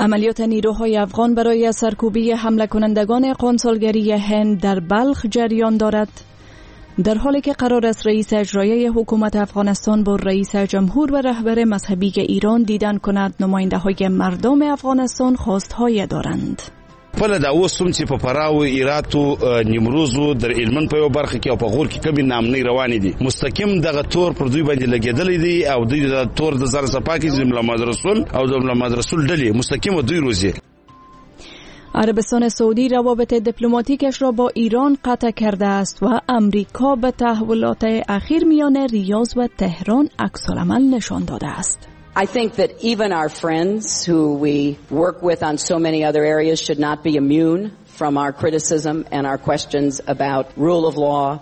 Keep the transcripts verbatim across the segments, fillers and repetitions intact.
عملیات نیروهای افغان برای سرکوبی حمله کنندگان قنصلگری هند در بلخ جریان دارد. در حالی که قرار است رئیس اجرایی حکومت افغانستان با رئیس جمهور و رهبر مذهبی ایران دیدن کند، نماینده های مردم افغانستان خواستهای دارند. پله دا اوس هم چې په پراو ایراتو نیمروزو در علمن په یو برخه کې او په غور کې کمی نامنۍ روانې دي، مستقیم دغه تور پر دوی باندې لګېدلې دي او دوی د تور د زر صفا کې د محمد رسول او د محمد رسول ډلې مستقیم دوی روزي. عربستان سعودی روابط دیپلماتیکش را با ایران قطع کرده است و امریکا به تحولات اخیر میان ریاض و تهران عکس‌العمل نشان داده است. I think that even our friends who we work with on so many other areas should not be immune from our criticism and our questions about rule of law.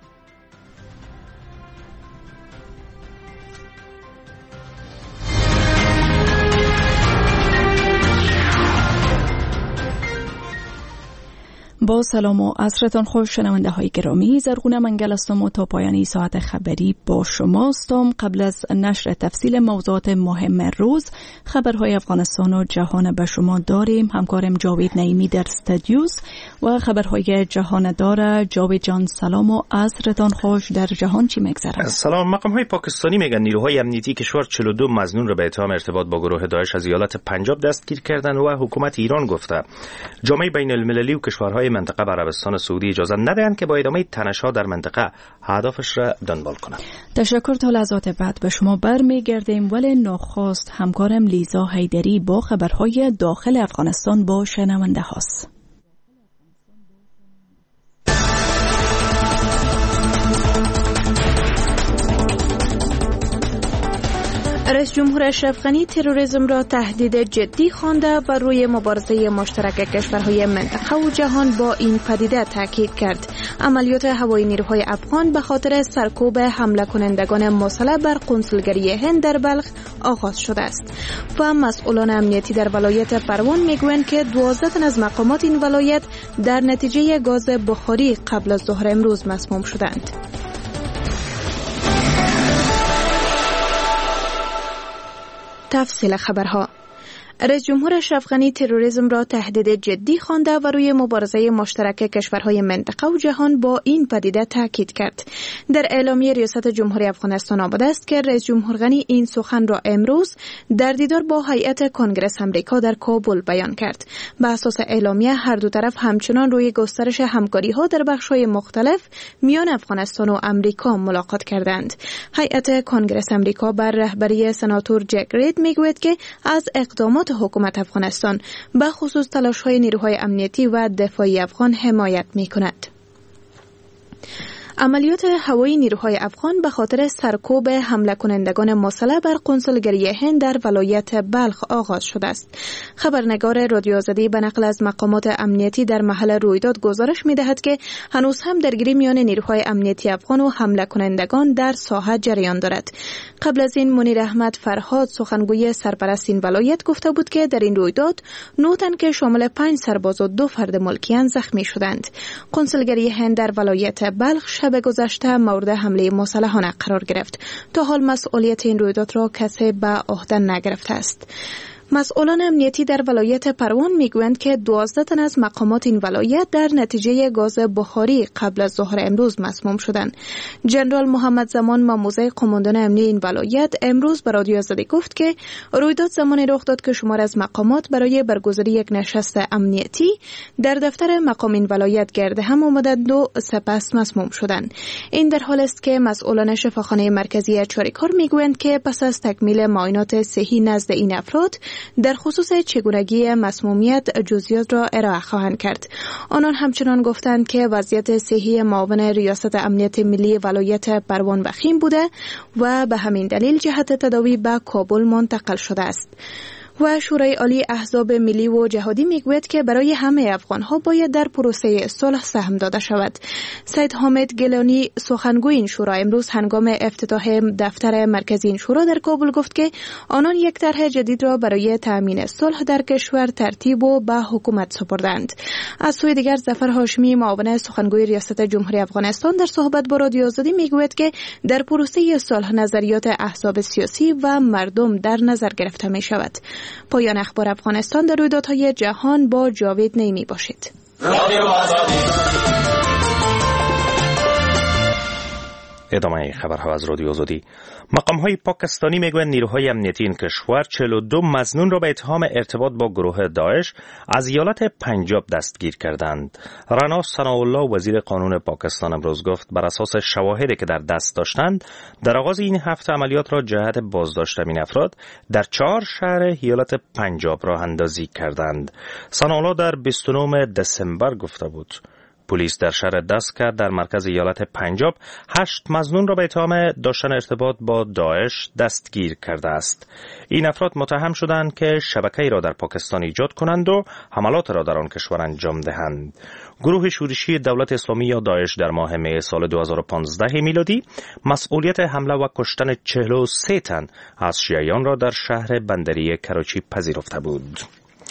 با سلام و عصرتان خوش شنونده های گرامی، زرغونه منگل هستم و تا پایان ساعت خبری با شماستم. قبل از نشر تفصیل موضوعات مهم روز، خبرهای افغانستان و جهان به شما داریم. همکارم جاوید نعیمی در استودیوس و خبرهای جهان داره. جاوید جان سلام و عصرتان خوش. در جهان چی میگذره؟ سلام. مقام های پاکستانی میگن نیروهای امنیتی کشور چهل و دو مظنون را به اتهام ارتباط با گروه داعش از ایالت پنجاب دستگیر کردن و حکومت ایران گفته جامعه بین المللی و کشورهای منطقه به عربستان سعودی اجازه ندهند که با ادامه تنش‌ها در منطقه هدفش را دنبال کنند. تشکر. تا لحظات بعد به شما برمیگردیم، ولی نخست همکارم لیزا حیدری با خبرهای داخل افغانستان با شنونده هاست. رئیس جمهور اشرف غنی تروریسم را تهدید جدی خوانده و روی مبارزه مشترک کشورهای منطقه و جهان با این پدیده تاکید کرد. عملیات هوایی نیروهای افغان به خاطر سرکوب حمله کنندگان مسلح بر قنصلگری هند در بلخ آغاز شده است و مسئولان امنیتی در ولایت پروان میگویند که دوازده تن از مقامات این ولایت در نتیجه گاز بخاری قبل از ظهر امروز مسموم شدند. تفصیل خبرها. رئیس جمهور اشرف غنی تروریسم را تهدید جدی خوانده و روی مبارزه مشترک کشورهای منطقه و جهان با این پدیده تاکید کرد. در اعلامیه ریاست جمهوری افغانستان آمده است که رئیس جمهور غنی این سخن را امروز در دیدار با هیئت کنگره آمریکا در کابل بیان کرد. به اساس اعلامیه هر دو طرف همچنان روی گسترش همکاری‌ها در بخش‌های مختلف میان افغانستان و آمریکا ملاقات کردند. هیئت کنگره آمریکا بر رهبری سناتور جک رید میگوید که از اقدامات حکومت افغانستان به خصوص تلاش‌های نیروهای امنیتی و دفاعی افغان حمایت می‌کند. عملیات هوایی نیروهای افغان به خاطر سرکوب حمله کنندگان مسلح بر قنصلگری هند در ولایت بلخ آغاز شده است. خبرنگار رادیو آزادی به نقل از مقامات امنیتی در محل رویداد گزارش می‌دهد که هنوز هم درگیری میان نیروهای امنیتی افغان و حمله کنندگان در ساحه جریان دارد. قبل از این منیر احمد فرهاد سخنگوی سرپرست این ولایت گفته بود که در این رویداد نه تن که شامل پنج سرباز و دو فرد ملکیان زخمی شدند. قنصلگری هند در ولایت بلخ شب گذشته مورد حمله مسلحانه قرار گرفت. تا حال مسئولیت این رویداد را کسی به عهده نگرفته است. مسئولان امنیتی در ولایت پروان میگویند که دوازده تن از مقامات این ولایت در نتیجه گاز بخاری قبل از ظهر امروز مسموم شدند. جنرال محمد زمان ماموزه قماندان امنی این ولایت امروز به رادیو آزادی گفت که رویداد زمانی رخ داد که شمار از مقامات برای برگزاری یک نشست امنیتی در دفتر مقام این ولایت گرد هم آمدند و سپس مسموم شدند. این در حال است که مسئولان شفاخانه مرکزی چاریکار میگویند که پس از تکمیل معاینات صحی نزد این افراد در خصوص چگونگی مسمومیت جزئیات را ارائه خواهند کرد. آنان همچنان گفتند که وضعیت صحی معاون ریاست امنیت ملی ولایت پروان وخیم بوده و به همین دلیل جهت تداوی به کابل منتقل شده است. و شورای عالی احزاب ملی و جهادی میگوید که برای همه افغانها باید در پروسه صلح سهم داده شود. سید حامد گیلانی سخنگوی این شورا امروز هنگام افتتاح دفتر مرکزی این شورا در کابل گفت که آنان یک طرح جدید را برای تامین صلح در کشور ترتیب و به حکومت سپردند. از سوی دیگر ظفر هاشمی معاون سخنگوی ریاست جمهوری افغانستان در صحبت با رادیو آزادی میگوید که در پروسه صلح نظریات احزاب سیاسی و مردم در نظر گرفته می شود. پایان اخبار افغانستان در رویدادهای جهان با جاوید نیمی باشید. ادامه خبرها از رادیو آزادی. مقام‌های پاکستانی میگویند نیروهای امنیتی این کشور چهل و دو مظنون را به اتهام ارتباط با گروه داعش از ایالت پنجاب دستگیر کردند. رنا ثناءالله وزیر قانون پاکستان امروز گفت بر اساس شواهدی که در دست داشتند در آغاز این هفته عملیات را جهت بازداشت این افراد در چهار شهر ایالت پنجاب راه اندازی کردند. ثناءالله در بیست و نه دسامبر گفته بود پلیس در شهر دسکر در مرکز ایالت پنجاب هشت مظنون را به اتهام داشتن ارتباط با داعش دستگیر کرده است. این افراد متهم شدند که شبکه‌ای را در پاکستان ایجاد کنند و حملات را در آن کشور انجام دهند. گروه شورشی دولت اسلامی یا داعش در ماه می سال دو هزار و پانزده میلادی مسئولیت حمله و کشتن چهل و سه تن از شیعیان را در شهر بندری کراچی پذیرفته بود.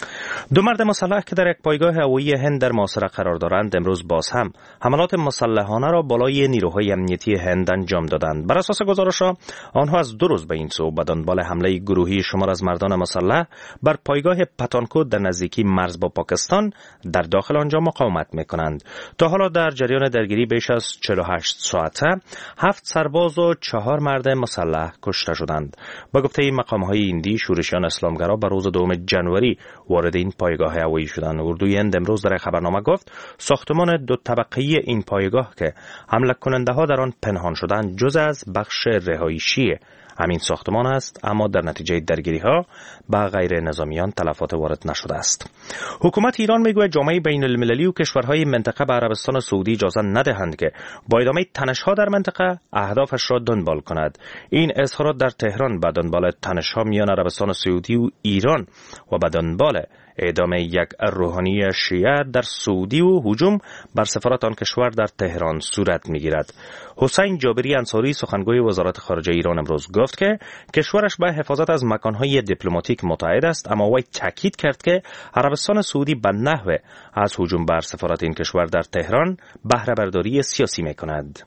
دو مرد مسلح که در یک پایگاه هوایی هند در محاصره قرار دارند امروز باز هم حملات مسلحانه را بالای نیروهای امنیتی هند انجام دادند. بر اساس گزارش‌ها آنها از دو روز به این سو به دنبال حمله گروهی شمار از مردان مسلح بر پایگاه پتانکوت در نزدیکی مرز با پاکستان در داخل آنجا مقاومت می‌کنند. تا حالا در جریان درگیری بیش از چهل و هشت ساعته هفت سرباز و چهار مرد مسلح کشته شدند. با گفته مقام‌های هندی شورشیان اسلامگرا بر روز دوم ژانویه وارد این پایگاه هوایی شدند. اردوی هند امروز در خبرنامه گفت ساختمان دو طبقه‌ای این پایگاه که حمله کننده ها در آن پنهان شدند جزء از بخش رهایشی همین ساختمان است، اما در نتیجه درگیری ها به غیر نظامیان تلفات وارد نشده است. حکومت ایران میگوید جامعه بین المللی و کشورهای منطقه به عربستان سعودی اجازه ندهند که با ادامه تنش ها در منطقه اهدافش را دنبال کند. این اظهارات در تهران به دنبال تنش ها میان عربستان سعودی و ایران و به دنبال اعدام یک روحانی شیعه در سعودی و هجوم بر سفارت آن کشور در تهران صورت میگیرد. حسین جابری انصاری سخنگوی وزارت خارجه ایران امروز گفت که کشورش به حفاظت از مکانهای دیپلماتیک متعهد است، اما وی تاکید کرد که عربستان سعودی به نحو از هجوم بر سفارت این کشور در تهران بهره برداری سیاسی میکند.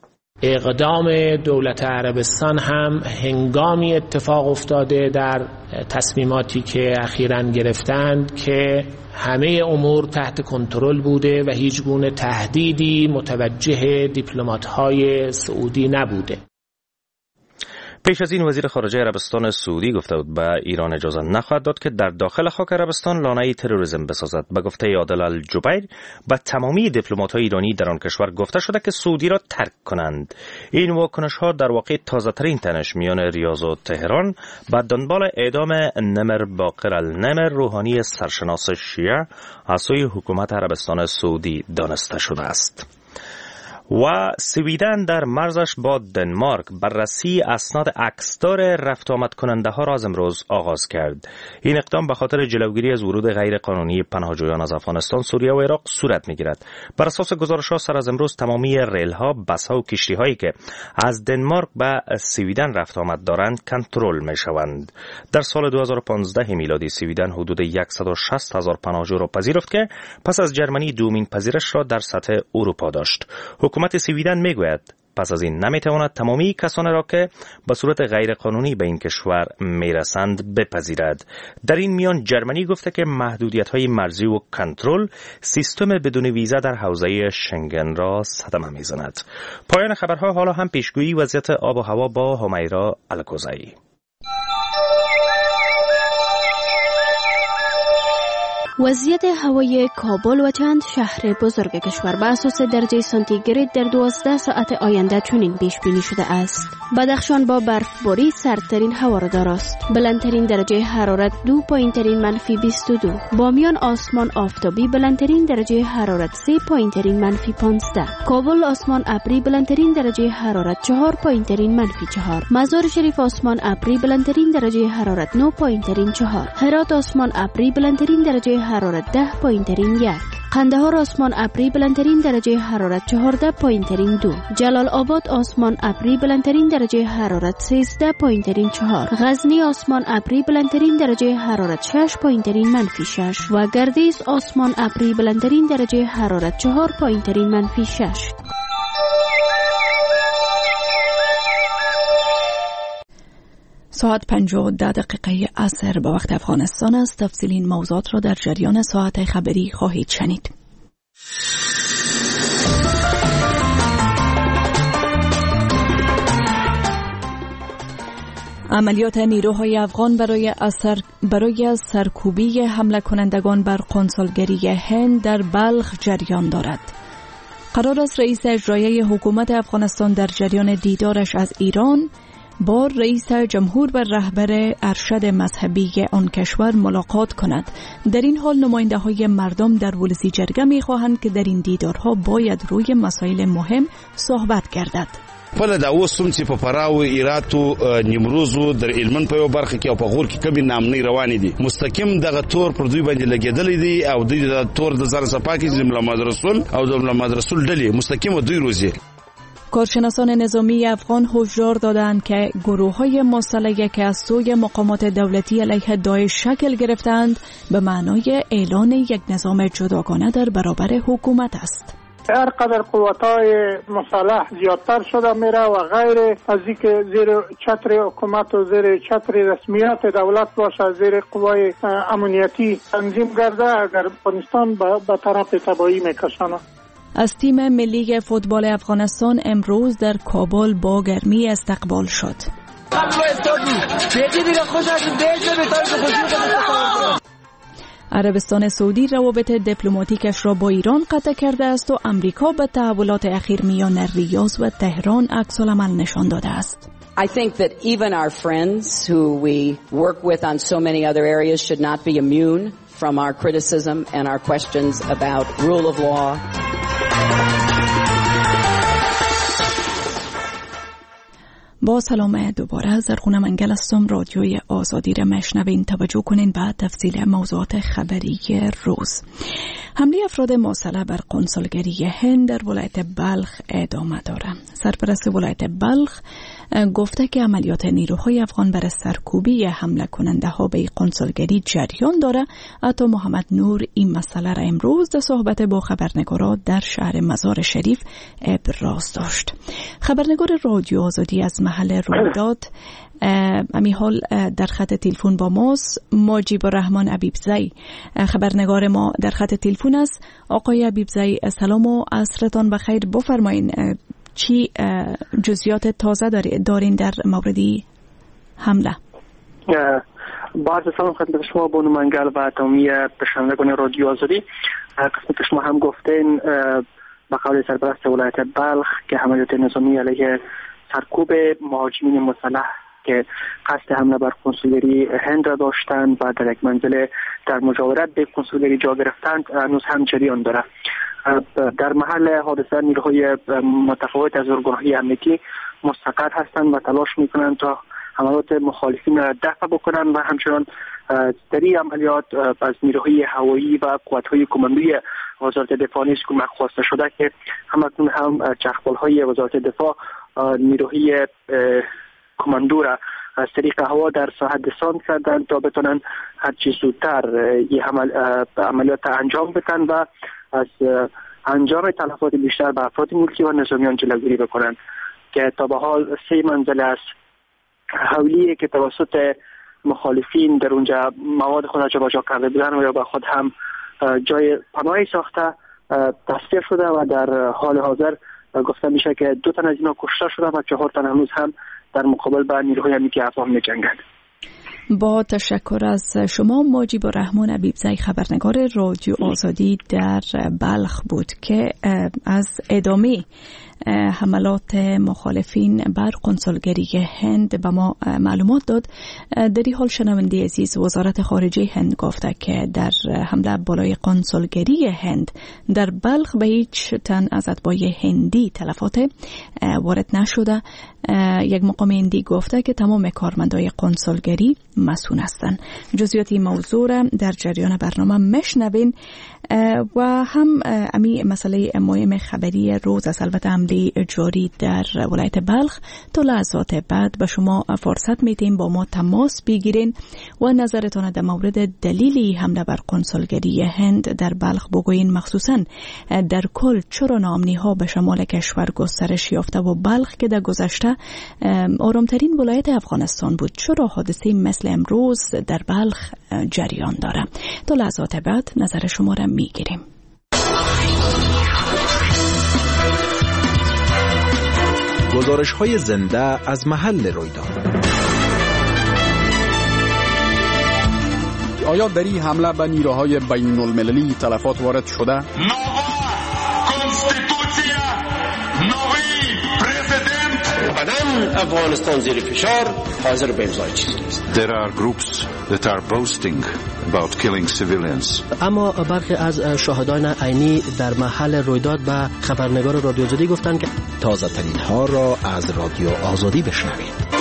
اقدام دولت عربستان هم هنگامی اتفاق افتاده در تصمیماتی که اخیراً گرفتند که همه امور تحت کنترل بوده و هیچ گونه تهدیدی متوجه دیپلمات‌های سعودی نبوده. پیش از این وزیر خارجه عربستان سعودی گفته بود به ایران اجازه نخواهد داد که در داخل خاک عربستان لانه تروریسم بسازد. به گفته عادل الجبیر به تمامی دیپلمات‌های ایرانی در آن کشور گفته شده که سعودی را ترک کنند. این واکنش‌ها در واقع تازه‌ترین تنش میان ریاض و تهران به دنبال اعدام نمر باقر النمر روحانی سرشناس شیعه از سوی حکومت عربستان سعودی دانسته شده است. و سویدن در مرزش با دنمارک بررسی اسناد عکسدار رفت آمد کننده ها را از امروز آغاز کرد. این اقدام به خاطر جلوگیری از ورود غیر قانونی پناهجویان از افغانستان، سوریه و عراق صورت می‌گیرد. بر اساس گزارش‌ها سر از امروز تمامی ریل‌ها، بس‌ها و کشتی‌هایی که از دنمارک به سویدن رفت آمد دارند کنترل می‌شوند. در سال دو هزار و پانزده میلادی سویدن حدود صد و شصت هزار پناهجو را پذیرفت که پس از جرمنی دومین پذیرش را در سطح اروپا داشت. حکومت سویدن میگوید پس از این نمیتواند تمامی کسانی را که به صورت غیر قانونی به این کشور میرسند بپذیرد. در این میان جرمنی گفته که محدودیت‌های مرزی و کنترل سیستم بدون ویزا در حوزه شنگن را صدمه میزند. پایان خبرها. حالا هم پیشگویی وضعیت آب و هوا با همیرا الکوزایی. وضعیت هوای کابل و چند شهر بزرگ کشور به اساس درجه سانتیگراد در دوازده ساعت آینده چنین پیش بینی شده است. بدخشان با برفباری سردترین هوا را دارست. بلندترین درجه حرارت دو، پایینترین منفی بیست و دو. بامیان آسمان آفتابی، بلندترین درجه حرارت سه، پایینترین منفی پانزده. کابل آسمان ابری، بلندترین درجه حرارت چهار، پایینترین منفی چهار. مزار شریف آسمان ابری، بلندترین درجه حرارت نه، پایینترین چهار. هرات آسمان ابری، بلندترین درجه حرارت ده، پایینترین یک. قندهار آسمان ابری، بلندترین درجه حرارت چهارده، پایینترین دو. جلال آباد آسمان ابری، بلندترین درجه حرارت سیزده، پایینترین چهار. غزنی آسمان ابری، بلندترین درجه حرارت شش، پایینترین منفی شش. و گردیز آسمان ابری، بلندترین درجه حرارت چهار، پایینترین منفی شش. ساعت پنجاه و ده دقیقه عصر به وقت افغانستان است. تفصیل این موضوعات را در جریان ساعت خبری خواهید شنید. عملیات نیروهای افغان برای اثر برای سرکوبی حمله کنندگان بر کنسولگری هند در بلخ جریان دارد. قرار است رئیس اجرایی حکومت افغانستان در جریان دیدارش از ایران با رئیس جمهور و رهبر ارشد مذهبی آن کشور ملاقات کند. در این حال نماینده های مردم در ولسی جرگه می خواهند که در این دیدارها باید روی مسائل مهم صحبت گردد. پله دا اوس هم چې په فراو ایراتو نیمروزو در علمن په یو برخه کې او په غور کې کمی نامنۍ روانې دي مستقیم دغه تور پر دوی باندې لګېدلې دي او دوی د تور د ځان څخه پاکي د محمد رسول او د محمد رسول ډلې مستقیم دوی روزي. کارشناسان نظامی افغان هشدار دادند که گروه‌های مسلح که از سوی مقامات دولتی علیه داعش شکل گرفتند به معنای اعلان یک نظام جداگانه در برابر حکومت است. هر قدر قوت‌های مسلح زیادتر شده میره و غیر از اینکه زیر چتر حکومت و زیر چتر رسمیت دولت باشه زیر قوای امنیتی تنظیم گرده اگر افغانستان به طرف تباهی میکشانه. از تیم ملی فوتبال افغانستان امروز در کابل با گرمی استقبال شد. عربستان سعودی روابط دیپلماتیکش را با ایران قطع کرده است و امریکا به تحولات اخیر میان ریاض و تهران عکس‌العمل نشان داده است. I think that even our friends who we work with on so many other areas should not be immune from our criticism and our questions about rule of law. با سلام دوباره زرخونه منگل هستم. رادیوی آزادی را مشنوین. توجه کنین بعد تفصیل موضوعات خبری روز. حمله افراد مسلح بر کنسولگری هند در ولایت بلخ ادامه دارد. سرپرست ولایت بلخ گفته که عملیات نیروهای افغان برای سرکوبی حمله کننده ها به کنسولگری جریان داره. عطا محمد نور این مسئله را امروز در صحبت با خبرنگارا در شهر مزار شریف ابراز داشت. خبرنگار رادیو آزادی از محل رویداد امی حال در خط تلفن با ماست. ماجیب الرحمن عبیبزی خبرنگار ما در خط تلفن است. آقای عبیبزی سلام و عصرتان بخیر. بفرمایین چی جزئیات تازه دارین در موردی حمله؟ بعد سلام خدمت شما بانو منگل و تمامی شنوندگان رادیو آزادی. قسمت شما هم گفتین به قول سرپرست ولایت بلخ که عملیات نظامی علیه سرکوب مهاجمین مسلح که قصد حمله بر کنسولگری هند را داشتند و در یک منزل در مجاورت به کنسولگری جا گرفتند هنوز هم جریان دارد. در محل حادثه نیروهای متفاوت از ارگان‌های امنیتی مستقر هستند و تلاش میکنند تا حملات مخالفین را دفع بکنند و همچنان در این عملیات از نیروهای هوایی و قوت‌های کماندوی وزارت دفاع نیز کمک خواسته شده که همکنون هم چرخبال‌های وزارت دفاع نیروهای کماندو را از طریق هوا در ساحه دسانت کردند تا بتونن هرچی زودتر این عمل عملیات انجام بدن و از انجام تلفات بیشتر به افراد ملکی و نظامیان جلوگیری بکنند که تا به حال سه منزل از حولیه که توسط مخالفین در اونجا مواد خود را جابجا کرده بودن و یا به خود هم جای پناهی ساخته تصفیه شده و در حال حاضر گفته میشه که دو تن از اینا کشته شده و چهار تن هنوز هم در مقابل با نیروهای امنیتی افغان می‌جنگند. با تشکر از شما. ماجیب الرحمن عبیبزی خبرنگار رادیو آزادی در بلخ بود که از ادامه حملات مخالفین بر کنسولگری هند به ما معلومات داد. در این حال شنونده عزیز وزارت خارجه هند گفته که در حمله بالای کنسولگری هند در بلخ به هیچ تن از اتباع هندی تلفات وارد نشده. یک مقام هندی گفته که تمام کارمندای کنسولگری مسئول هستند. جزئیات این موضوع را در جریان برنامه مشنوین. و هم امی مسئله مهم خبری روز است. البته حمله جاری در ولایت بلخ. تا لحظات بعد به شما فرصت میتیم با ما تماس بگیرین و نظرتان در مورد دلیلی حمله بر کنسولگری هند در بلخ بگوین، مخصوصا در کل چرا ناامنی ها به شمال کشور گسترش یافته و بلخ که در گذشته آرامترین ولایت افغانستان بود چرا حادثه مثل امروز در بلخ جریان داره. تا لحظات بعد نظر شما را میگیریم. گزارش های زنده از محل رویداد. آیا در این حمله به نیروهای بین المللی تلفات وارد شده؟ بدن افغانستان زیر فشار حاضر به امضای چیزی نیست. There are groups that are boasting about killing civilians. اما برخی از شاهدان عینی در محل رویداد به خبرنگار رادیو آزادی گفتند که تازه ترین ها را از رادیو آزادی بشنوید.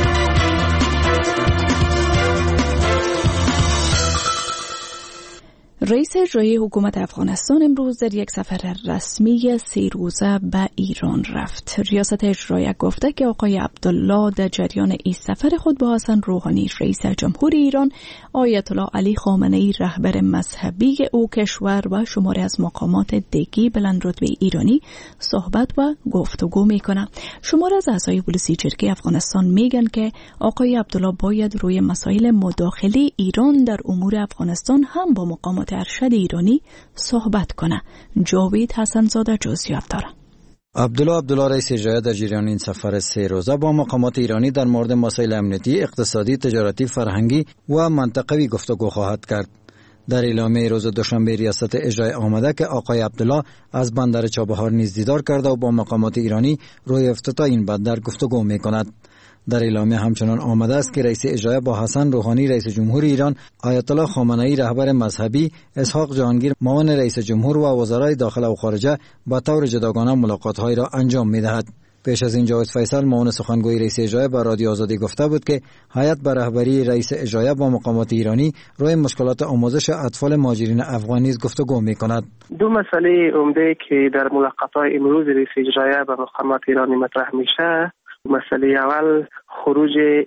رئیس اجرایی حکومت افغانستان امروز در یک سفر رسمی سه روزه به ایران رفت. ریاست اجرایی گفته که آقای عبدالله در جریان این سفر خود با حسن روحانی رئیس جمهور ایران، آیت الله علی خامنه‌ای رهبر مذهبی او کشور و شماری از مقامات دیگه بلندرتبه ایرانی صحبت و گفتگو میکنه. شماری از اعضای ولسی جرگه افغانستان میگن که آقای عبدالله باید روی مسائل مداخله ایران در امور افغانستان هم با مقامات ارشد ایرانی صحبت کنه. جاوید حسن زاده جزئیات داره. عبدالله عبدالله رئیس اجرایی در جریان این سفر سه روزه با مقامات ایرانی در مورد مسائل امنیتی، اقتصادی، تجارتی، فرهنگی و منطقوی گفتگو خواهد کرد. در اعلامیه روز دوشنبه ریاست اجرایی آمده که آقای عبدالله از بندر چابهار نیز دیدار کرده و با مقامات ایرانی روی افتتاح این بندر گفتگو می‌کند. در اعلامیه همچنان آمده است که رئیس اجرایی با حسن روحانی رئیس جمهور ایران، آیت الله خامنه‌ای رهبر مذهبی، اسحاق جهانگیر معاون رئیس جمهور و وزرای داخل و خارجه با طور جداگانه ملاقات‌های را انجام می‌دهد. پیش از این جاوید فیصل معاون سخنگوی رئیس اجرایی با رادیو آزادی گفته بود که هیئت به رهبری رئیس اجرایی با مقامات ایرانی روی مشکلات آموزش اطفال مهاجرین افغان نیز گفتگو می‌کند. دو مسئله عمده که در ملاقات‌های امروز رئیس اجرایی با مقامات ایرانی مطرح میشه، مسئله اول خروج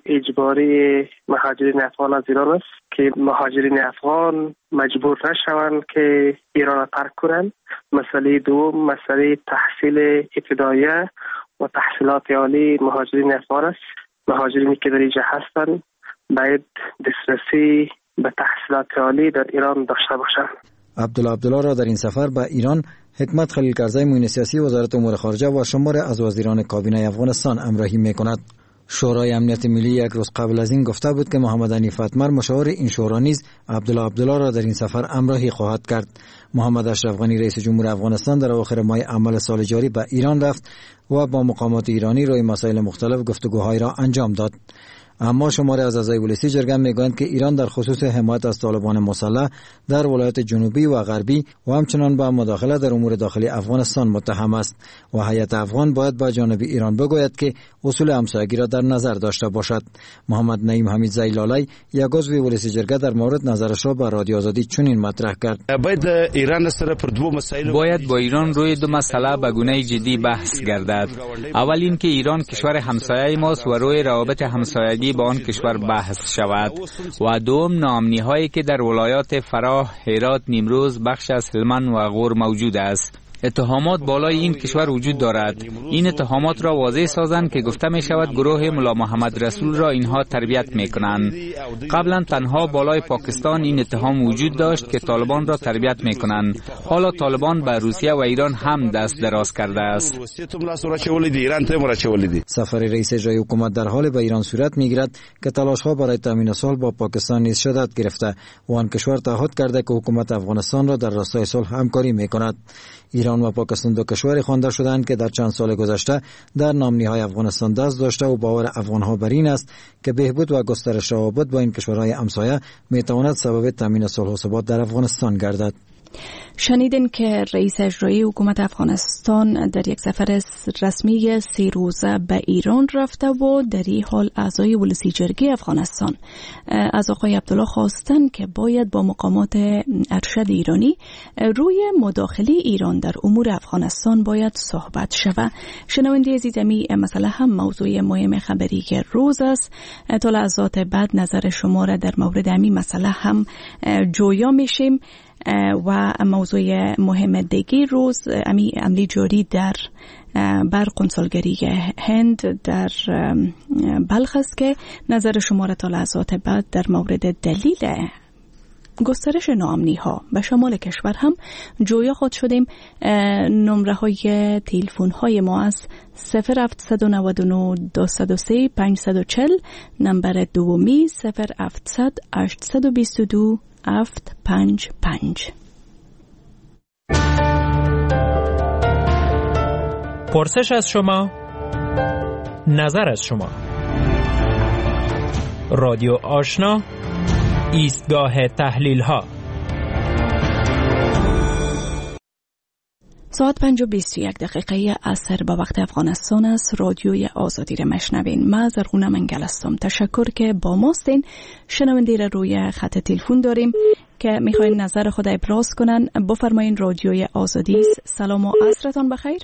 اجباری مهاجرین افغان از ایران است که مهاجرین افغان مجبور نشوند که ایران را ترک کنند. مسئله دوم مسئله تحصیل ابتدایی و تحصیلات عالی مهاجرین افغان است. مهاجرینی که در اینجا هستند باید دسترسی به تحصیلات عالی در ایران داشته باشند. عبدالله عبدالله را در این سفر به ایران حکمت خلیل کرزی معین سیاسی وزارت امور خارجه و شمار از وزیران کابینه افغانستان همراهی می‌کند. شورای امنیت ملی یک روز قبل از این گفته بود که محمد حنیف اتمر مشاور این شورا نیز عبدالله عبدالله را در این سفر همراهی خواهد کرد. محمد اشرف غنی رئیس جمهور افغانستان در اواخر ماه عمل سال جاری به ایران رفت و با مقامات ایرانی روی مسائل مختلف گفتگوهای را انجام داد. اما شماری از اعضای ولسی جرگه میگویند که ایران در خصوص حمایت از طالبان مسلح در ولایات جنوبی و غربی و همچنان با مداخله در امور داخلی افغانستان متهم است و هیئت افغان باید با جانب ایران بگوید که اصول همسایگی را در نظر داشته باشد. محمد نعیم حمید زیلالی یک عضو ولسی جرگه در مورد نظرش را با رادیو آزادی چنین مطرح کرد: باید ایران سره پر دو مسائل باید با ایران روی دو مسئله به گونه جدی بحث گردد. اول این که ایران کشور همسایه ماست و روی روابط همسایگی با آن کشور بحث شود و دوم ناامنی هایی که در ولایات فراه، هرات، نیمروز، بخش از هلمند و غور موجود است. اتهامات بالای این کشور وجود دارد. این اتهامات را واضح سازند که گفته می شود گروه ملا محمد رسول را اینها تربیت می کنند. قبلا تنها بالای پاکستان این اتهام وجود داشت که طالبان را تربیت می کنند. حالا طالبان به روسیه و ایران هم دست دراز کرده است. سفر رئیس اجرایی حکومت در حال به ایران صورت می گیرد که تلاش ها برای تامین صلح با پاکستان نیز شدت گرفته و آن کشور تعهد کرده که حکومت افغانستان را در راستای صلح همکاری می کند. ایران و پاکستان دو کشوری خوانده شدند که در چند سال گذشته در ناامنی‌های افغانستان دست داشته و باور افغان‌ها بر این است که بهبود و گسترش روابط با این کشورهای همسایه می‌تواند سبب تامین صلح و ثبات در افغانستان گردد. شنیدین که رئیس اجرایی حکومت افغانستان در یک سفر رسمی سه روزه به ایران رفته و در این حال اعضای ولسی جرگه افغانستان از آقای عبدالله خواستن که باید با مقامات ارشد ایرانی روی مداخله ایران در امور افغانستان باید صحبت شود. شنونده عزیزمی، مسئله هم موضوع مهم خبری که روز است. تا لحظات بعد نظر شما را در مورد همین مسئله هم جویا میشیم و موضوع مهم دیگه روز امی عملی جاری در بر کنسولگری هند در بلخ است که نظر شما را تا لحظات بعد در مورد دلیل گسترش ناامنی ها به شمال کشور هم جویا خود شدیم. نمره های تلفن های ما از صفر هفت نه نه دو صفر سه پنج چهار صفر، نمبر دومی صفر هفت هشت دو دو هفت پنج پنج. پرسش از شما، نظر از شما. رادیو آشنا، ایستگاه تحلیل ها. ساعت پنج و بیست و یک دقیقه عصر به وقت افغانستان است. رادیوی آزادی را مشنوین. من زرغونه منگل هستم. تشکر که با ماستین. شنونده را روی خط تلفن داریم که میخواین نظر خود ابراز کنن. بفرمایین. رادیوی آزادی است. سلام و عصرتان بخیر.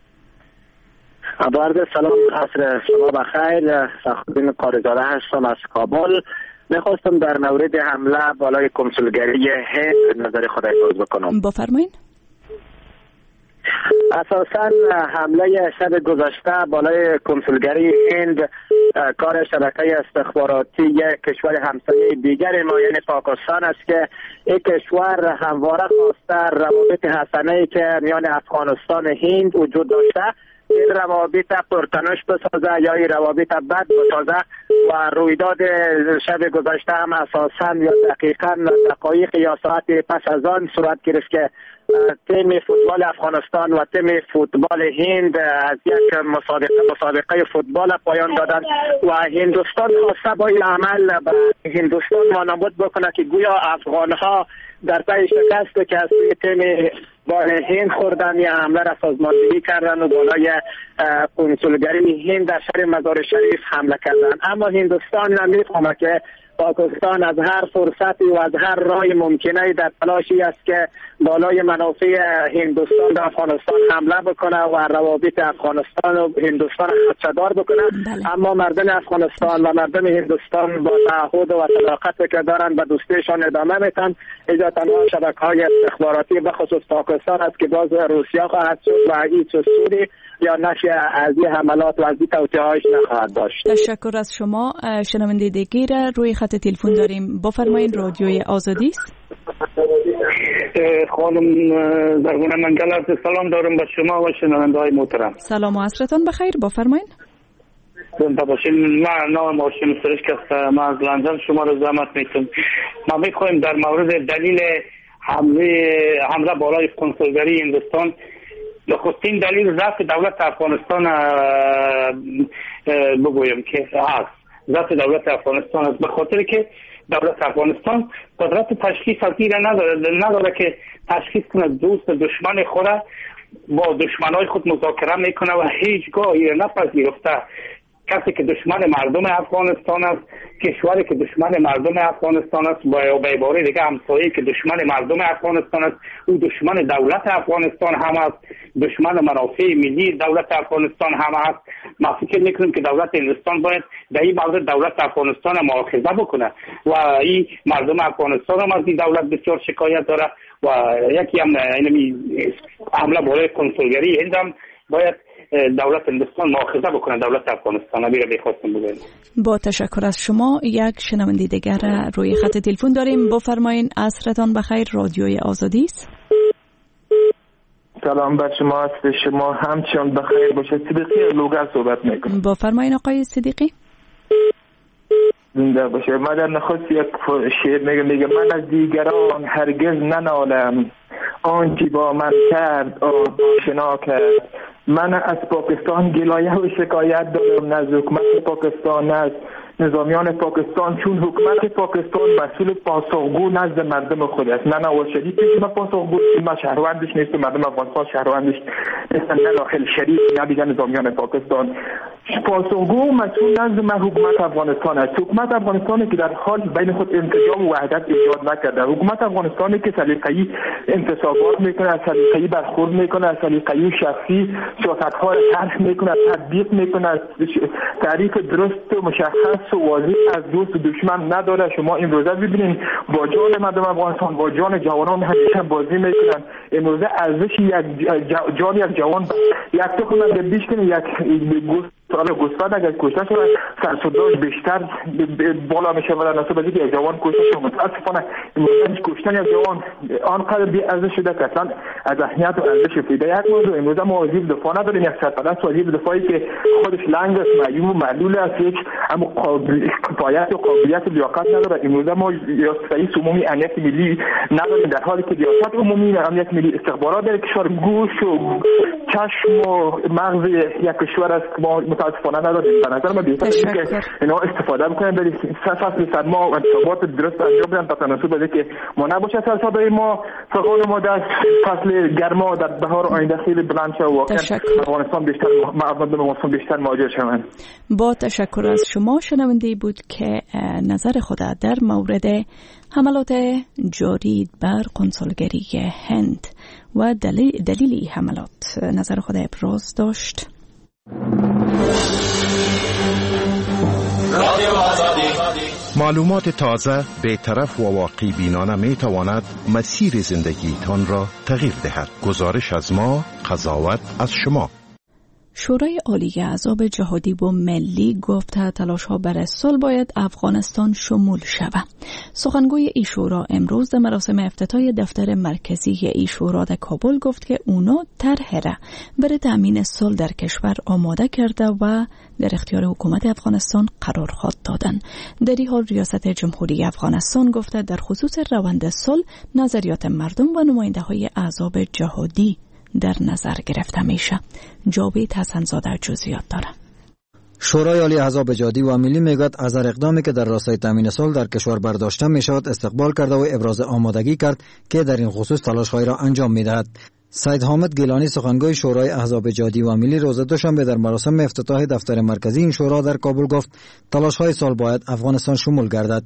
عرض سلام، عصر شما بخیر. فخرالدین قاریزاده هستم از کابل. میخواستم در مورد حمله بالای کنسولگری هند نظر خود ابراز بکنم. بفرمایین. اساساً حمله شب گذشته بالای کنسولگری هند کار شبکه استخباراتی کشور همسایه دیگر ما یعنی پاکستان است که این کشور همواره خواسته روابط حسنه‌ای که میان افغانستان و هند وجود داشته این روابط پرتنش بسازه یا این روابط بد بسازه و رویداد شب گذشته هم اساساً یا دقیقاً دقایق یا ساعت پس از آن صورت گرفت که تیم فوتبال افغانستان و تیم فوتبال هند از یک مسابقه مسابقه فوتبال پایان دادند و هندوستان خواسته با این عمل به هندوستان وانمود بکنه که گویا افغانها در پی شکست که از سوی تیم بال هند خوردن یا حمله را سازماندهی کردن و بالای کنسولگری هند در شهر مزار شریف حمله کردن. اما هندوستان نمیفهمه که پاکستان از هر فرصتی و از هر راه ممکنه در تلاشی است که بالای منافع هندوستان در افغانستان حمله بکنه و روابط افغانستان و هندوستان خدشه‌دار بکنه. بله. اما مردم افغانستان و مردم هندوستان با تعهد و صداقتی که دارند به دوستیشان ادامه میدن. اینجا تنها شبکه‌های استخباراتی به خصوص پاکستان است که باز روسیه خواهد شد و هیچ سودی یا نفی از این حملات و از این توطئه‌هایش نخواهد داشت. تشکر از شما. شنونده دیگه را روی خط تلفن داریم. بفرمایید. رادیوی آزادی است. خانم زرغونه منگل عرض سلام دارم به شما و شنونده‌های محترم. سلام و عصرتان بخیر. بفرمایید. زنده باشین. من نام ماشین سرشک است. من از لندن شما رو زحمت میتونم. ما میخوایم در مورد دلیل حمله حمله بالای کنسولگری هندوستان نخستین دلیل ضعف دولت افغانستان بگویم که هست. ضعف دولت افغانستان است به خاطر که دولت افغانستان قدرت تشخیص از این نداره نداره که تشخیص کنه دوست دشمن خود با دشمنای خود مذاکره میکنه و هیچگاه این نپذیرفته کسی که دشمن مردم افغانستان است، کشوری که دشمن مردم افغانستان است با به عباره دیگه همسایه‌ای که دشمن مردم افغانستان است، او دشمن دولت افغانستان هم است، دشمن منافع ملی دولت افغانستان هم است. ما فکر میکنیم که دولت هندوستان باید در این مورد دولت افغانستان مؤاخذه بکنه و این مردم افغانستان هم از این دولت بسیار شکایت داره و یکی هم اینمی حمله بالای کنسولگری هند هم باید دولت هندوستان مؤاخذه بکنه دولت افغانستان. ابی را بخواستم بگویم. با تشکر از شما. یک شنونده دیگر روی خط تلفن داریم. بفرمایین. عصرتان بخیر. رادیوی آزادی است. سلام بر شما. عصر شما همچنان بخیر باشه. صدیقی لوگر صحبت میکنم. بفرمایین آقای صدیقی. زنده باشه. من در نخست یک شعر میگم میگم من از دیگران هرگز ننالم، آنچه با من کرد آشنا کرد. من از پاکستان گلایه و شکایت دارم، نه حکومت پاکستان است نظامیان پاکستان، چون حکومت پاکستان مسئول پاسخگو نزد مردم خود است. نه نواز شریف که پاسخگو ما شهروندش نیست، مردم افغانستان شهروندش نیستن، نه داخل شریف نه دیگر نظامیان پاکستان. پاسخگو مسئول نزد من حکومت افغانستان است. حکومت افغانستانی که در حال بین خود انسجام و وحدت ایجاد نکرده، حکومت افغانستانی که سلیقه‌ای انتصابات میکنه، سلیقه‌ای برخورد میکنه، سلیقه‌ای شخصی سیاست‌ها را طرح میکنه، تطبیق میکنه، تعریف درست و مشخص و واضح از دوست و دشمن نداره. شما امروزه ببینید با جان مردم افغانستان، با جان جوانان همیشه بازی میکنن. امروزه ارزش یک جان یک جوان یک تخم اگر بیشتر یک سال گوسفند اگر کشته شود سرصداش بیشتر بالا میشه و در نسبت از اینکه یک جوان کشته شد. متاسفانه امروزه کشتن یک جوان آنقدر بی ارزش شده که اصلا از اهمیت و ارزش پیدا یک موضوع. امروزه ما وزیر دفاع نداریم، یک سرپرست وزیر دفاعی که خودش لنگ است، معیوب و معلول است، هیچ اما کفایت و قابلیت و لیاقت نداره. امروزه ما رئیس عمومی امنیت ملی نداریم، در حالی که ریاست عمومی امنیت ملی استخبارات در کشور گوش و چشم و مغز یک کشور است که ما متاسفانه نداریم. به نظر من بهتره که اینا استفاده بکنن در فصل سرما و انتخابات درست انجام بدن تا تناسب بده که ما نباشه سرصدای ما فقط ما در فصل گرما در بهار آینده خیلی بلند شه و واقعا افغانستان بیشتر مردم افغانستان بیشتر مواجه شوند. با تشکر از شما. شنونده بود که نظر خود در مورد حملات جاری بر قنصلگری هند و دلیل دلیل حملات نظر خود ابراز داشت. معلومات تازه، بی‌طرف و واقعی بینانه می تواند مسیر زندگیتان را تغییر دهد. گزارش از ما، قضاوت از شما. شورای عالی احزاب جهادی و ملی گفت تلاش‌ها برای صلح باید افغانستان شمول شود. سخنگوی ای شورا امروز در مراسم افتتاح دفتر مرکزی ای شورا در کابل گفت که اونا طرح را برای تامین صلح در کشور آماده کرده و در اختیار حکومت افغانستان قرار خواهد دادن. در این حال ریاست جمهوری افغانستان گفته در خصوص روند صلح نظریات مردم و نماینده‌های احزاب جهادی در نظر گرفته میشه. جاوید حسن‌زاده جزئیات داره. شورای عالی احزاب جهادی و ملی میگوید از هر اقدامی که در راستای تامین صلح در کشور برداشته میشود استقبال کرده و ابراز آمادگی کرد که در این خصوص تلاش‌هایی را انجام میدهد. سید حامد گیلانی سخنگوی شورای احزاب جهادی و ملی روز دوشنبه در مراسم افتتاح دفتر مرکزی این شورا در کابل گفت تلاش‌های صلح باید افغانستان شمول گردد.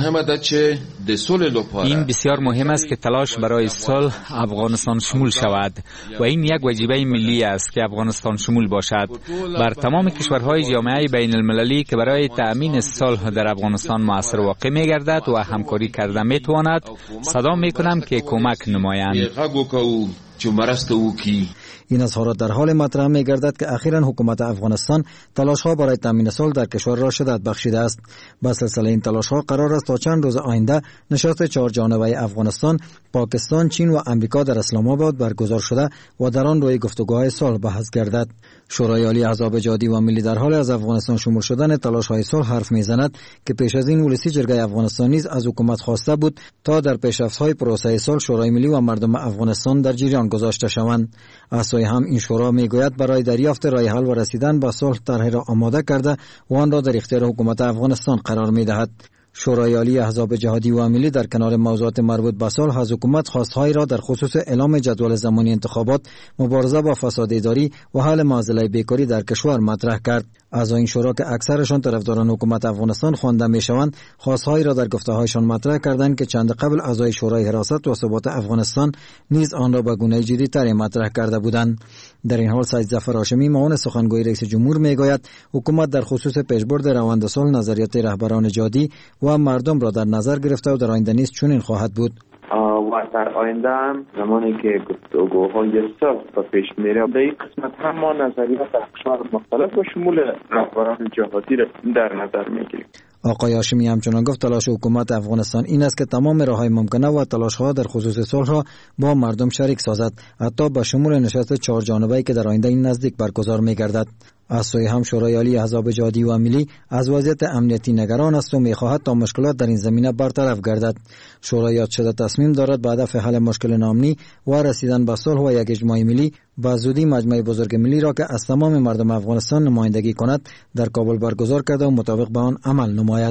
این بسیار مهم است که تلاش برای صلح افغانستان شمول شود و این یک واجبه ملی است که افغانستان شمول باشد. بر تمام کشورهای جامعه بین المللی که برای تأمین صلح در افغانستان مؤثر واقع می‌گردد و همکاری کرده می‌تواند صدا می‌کنم که کمک نمایند. این اظهارات در حال مطرح می گردد که اخیراً حکومت افغانستان تلاش ها برای تامین صلح در کشور را شدت بخشیده است. با سلسله این تلاش ها قرار است تا چند روز آینده نشست چهار جانبه افغانستان، پاکستان، چین و امریکا در اسلام آباد برگزار شده و در آن روی گفتگوهای صلح بحث گردد. شورای عالی احزاب جهادی و ملی در حال از افغانستان شمول شدن تلاش های صلح حرف میزند که پیش از این ولسی جرگه افغانستان نیز از حکومت خواسته بود تا در پیشرفت های پروسه صلح شورای ملی و مردم افغانستان در جریان گذاشته شوند. اعضای هم این شورا میگوید برای دریافت راه حل و رسیدن به صلح طرح را آماده کرده و آن را در اختیار حکومت افغانستان قرار میدهد. شورای عالی احزاب جهادی و ملی در کنار موضوعات مربوط به صلح از حکومت خواستهایی را در خصوص اعلام جدول زمانی انتخابات، مبارزه با فساد اداری و حل معضله بیکاری در کشور مطرح کرد. اعضای این شورا که اکثرشان طرفداران حکومت افغانستان خوانده میشوند، خواستهایی را در گفته‌هایشان مطرح کردند که چند قبل اعضای شورای حراست و ثبات افغانستان نیز آن را به گونه جدی‌تر مطرح کرده بودند. در این حال سید ظفر هاشمی معاون سخنگوی رئیس جمهور میگوید حکومت در خصوص پیشبرد روند صلح نظریات رهبران جهادی و مردم را در نظر گرفته و در آینده نیز چنین خواهد بود. و در آینده هم زمانی که گفتگوهای صلح به پیش میره در این قسمت هم ما نظریات اقشار مختلف و شمول رهبران جهادی را در نظر میگیریم. آقای هاشمی همچنان گفت تلاش حکومت افغانستان این است که تمام راههای ممکنه و تلاش‌ها در خصوص صلح را با مردم شریک سازد، حتی به شمول نشست چهار جانبه‌ای که در آینده این نزدیک برگزار می‌گردد. از سوی هم شورای عالی احزاب جهادی و ملی از وضعیت امنیتی نگران است و می‌خواهد تا مشکلات در این زمینه برطرف گردد. شورای یاد شده تصمیم دارد به هدف حل مشکل نامنی و رسیدن به صلح و یک اجماع ملی به زودی مجمع بزرگ ملی را که از تمام مردم افغانستان نمایندگی کند در کابل برگزار کرده و مطابق به آن عمل نماید.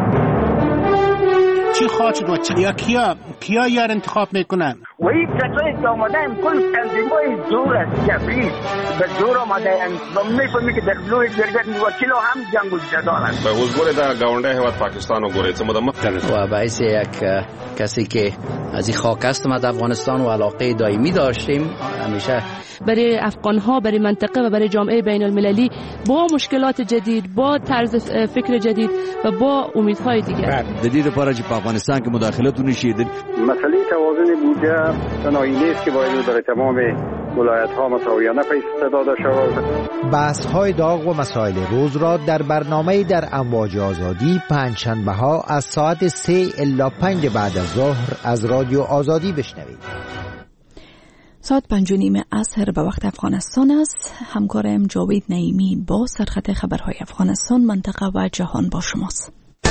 چی خواهد شد و چی یا کیا کیا یار انتخاب میکنن و این کسایی که آمدن کل تنظیمای زور است جبری به زور آمدن و میفهمی که در لوی جرگت وکیلو هم جنگ و جدال است. به حضور در گاونده هیواد پاکستان و گوریت مدام و باعث یک کسی که از این خاک است ما افغانستان و علاقه دائمی داشتیم همیشه برای افغان ها، برای منطقه و برای جامعه بین المللی با مشکلات جدید، با طرز فکر جدید و با امیدهای دیگر. جدید پارچ په افغانستان کې مداخلتونه شیدل. مسئله توازن بودجه تنهایی نیست که باید در تمام ولایت ها مساویانه پیش داده شود. بحث های داغ و مسائل روز را در برنامه در امواج آزادی پنجشنبه ها از ساعت سه الی پنج بعد از ظهر از رادیو آزادی بشنوید. ساعت پنج و نیم عصر به وقت افغانستان است. همکارم جاوید نعیمی با سرخط خبرهای افغانستان، منطقه و جهان با شماست.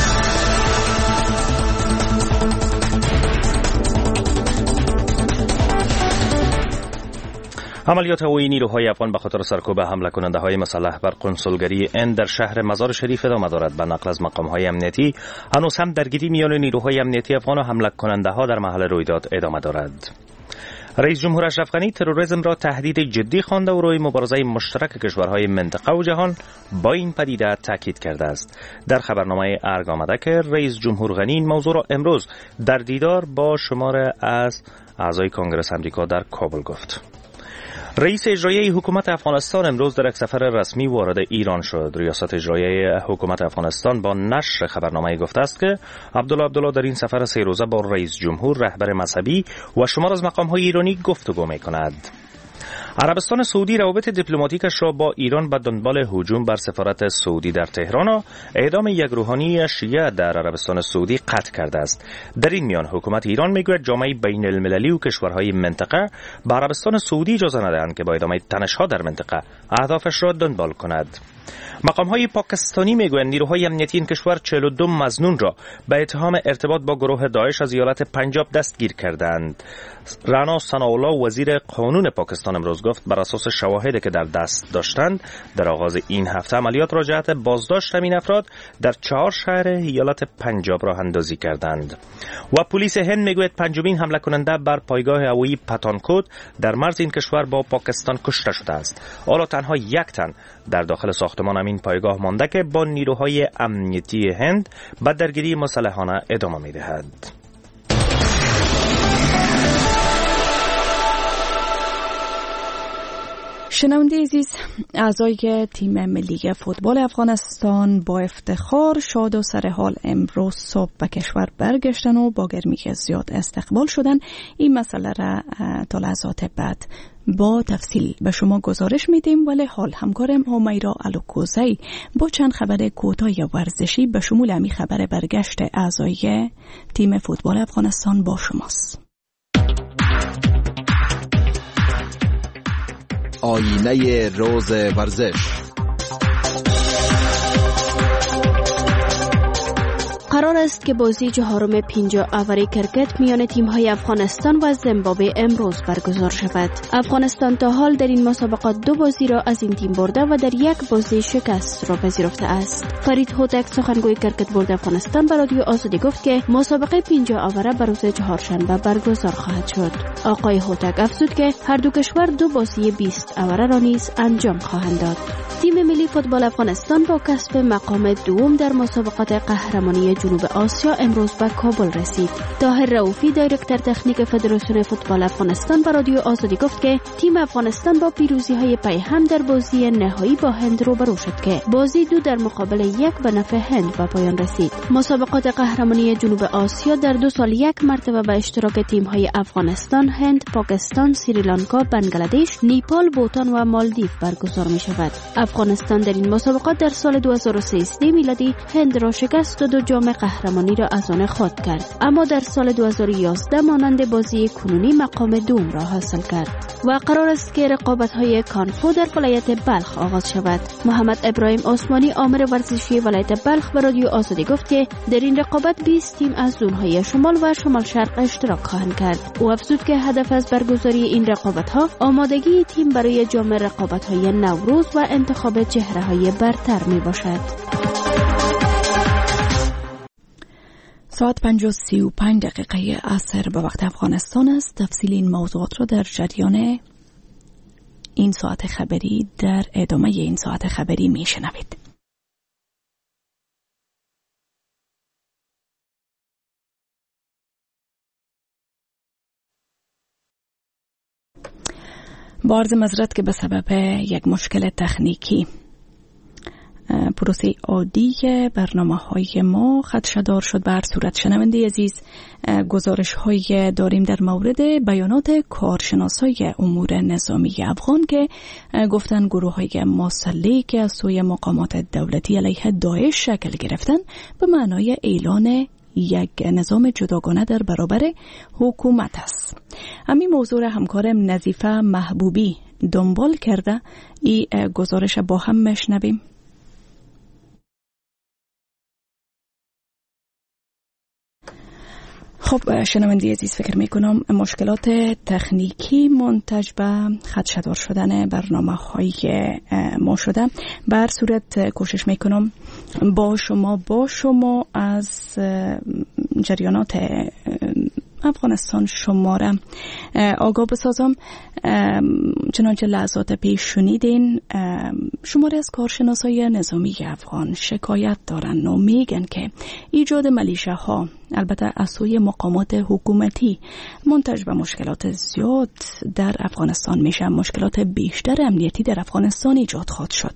عملیات هوایی نیروهای افغان به خاطر سرکوب حمله کننده های مسلح بر قنسولگری هند در شهر مزار شریف ادامه دارد. به نقل از مقام های امنیتی، هنوز هم درگیری میان نیروهای امنیتی افغان و حمله کننده ها در محل رویداد ادامه دارد. رئیس جمهور اشرف غنی تروریسم را تهدید جدی خوانده و روی مبارزه مشترک کشورهای منطقه و جهان با این پدیده تاکید کرده است. در خبرنامه ارگ آمده که رئیس جمهور غنی این موضوع را امروز در دیدار با شمار از اعضای کنگره امریکا در کابل گفت. رئیس اجرایی حکومت افغانستان امروز در یک سفر رسمی وارد ایران شد. ریاست اجرایی حکومت افغانستان با نشر خبرنامه گفته است که عبدالله عبدالله در این سفر سه روزه با رئیس جمهور، رهبر مذهبی و شمار از مقام‌های ایرانی گفتگو می‌کند. عربستان سعودی روابط دیپلماتیکش را با ایران به دنبال هجوم بر سفارت سعودی در تهران و اعدام یک روحانی شیعه در عربستان سعودی قطع کرده است. در این میان حکومت ایران میگوید جامعه بین المللی و کشورهای منطقه به عربستان سعودی اجازه ندهند که با ادامه تنش‌ها در منطقه اهدافش را دنبال کند. مقام‌های پاکستانی میگویند نیروهای امنیتی این کشور چهل و دو مظنون را به اتهام ارتباط با گروه داعش از ایالت پنجاب دستگیر کردند. رانا ثناءالله وزیر قانون پاکستان امروز گفت بر اساس شواهدی که در دست داشتند در آغاز این هفته عملیات را جهت بازداشت این افراد در چهار شهر ایالت پنجاب راه اندازی کردند. و پلیس هند میگوید پنجمین حمله کننده بر پایگاه هوایی پتانکوت در مرز این کشور با پاکستان کشته شده است. حالا تنها یک تن در داخل ساختمان همین پایگاه مانده که با نیروهای امنیتی هند به درگیری مسلحانه ادامه می‌دهد. شنونده عزیز، اعضای تیم ملی فوتبال افغانستان با افتخار شاد و سرحال امروز صبح به کشور برگشتن و با گرمی زیاد استقبال شدن. این مسئله را تا لحظات بعد با تفصیل به شما گزارش میدیم، ولی حال همکارم همیرا الوکوزی با چند خبر کوتاه ورزشی به شمول همی خبر برگشت اعضای تیم فوتبال افغانستان با شماست. آینه روز ورزش. قرار است که بازی چهارم پنجاه اوری کرکت میان تیم‌های افغانستان و زیمبابوه امروز برگزار شود. افغانستان تا حال در این مسابقات دو بازی را از این تیم برده و در یک بازی شکست را پذیرفته است. فرید هوتک سخنگوی کرکت بورد افغانستان به رادیو آزادی گفت که مسابقه پنجاه اوره به روز چهارشنبه برگزار خواهد شد. آقای هوتک افزود که هر دو کشور دو بازی بیست اوره را نیز انجام خواهند داد. تیم ملی فوتبال افغانستان با کسب مقام دوم در مسابقات قهرمانی جنوب آسیا امروز به کابل رسید. طاهر رؤوفی دایرکتور تکنیک فدراسیون فوتبال افغانستان به رادیو آزادی گفت که تیم افغانستان با پیروزی‌های پیهم در بازی نهایی با هند روبرو شد که بازی دو در مقابل یک به نفع هند به پایان رسید. مسابقات قهرمانی جنوب آسیا در دو سال یک مرتبه به اشتراک تیم‌های افغانستان، هند، پاکستان، سریلانکا، بنگلادش، نیپال، بوتان و مالدیو برگزار می‌شود. افغانستان در این مسابقات در سال دو هزار و سیزده میلادی هند را شکست داد و جام قهرمانی قهرمانی را از آن خود کرد، اما در سال دو هزار و یازده مانند بازی کنونی مقام دوم را حاصل کرد و قرار است که رقابت‌های کانفو در ولایت بلخ آغاز شود. محمد ابراهیم عثمانی آمر ورزشی ولایت بلخ به رادیو آزادی گفت که در این رقابت بیست تیم از زون‌های شمال و شمال شرق اشتراک خواهند کرد. او افزود که هدف از برگزاری این رقابت‌ها آمادگی تیم برای جام رقابت‌های نوروز و انتخاب چهره‌های برتر میباشد. ساعت پنج و سی و پنج دقیقه عصر به وقت افغانستان است. تفصیل این موضوعات را در جریان این ساعت خبری در ادامه این ساعت خبری میشنوید. با عرض معذرت که به سبب یک مشکل تکنیکی پروسه عادی برنامه های ما خدشه‌دار شد. به هر صورت شنونده عزیز، گزارش های داریم در مورد بیانات کارشناسای امور نظامی افغان که گفتن گروه های مسلح که از سوی مقامات دولتی علیه داعش شکل گرفتن به معنای اعلان یک نظام جداگانه در برابر حکومت است. همین موضوع همکارم نظیفه محبوبی دنبال کرده. این گزارش با هم مشنویم. خب شنونده عزیز، فکر میکنم مشکلات تکنیکی منتج به خدشه‌دار شدن برنامه های ما شده. به هر صورت کوشش میکنم با شما با شما از جریانات افغانستان شماره آگاه بسازم. چنانچه لحظات پیش شنیدین، شماره از کارشناسای نظامی افغان شکایت دارن و میگن که ایجاد ملیشه ها البته از سوی مقامات حکومتی منتج به مشکلات زیاد در افغانستان میشه. مشکلات بیشتر امنیتی در افغانستان ایجاد خواهد شد.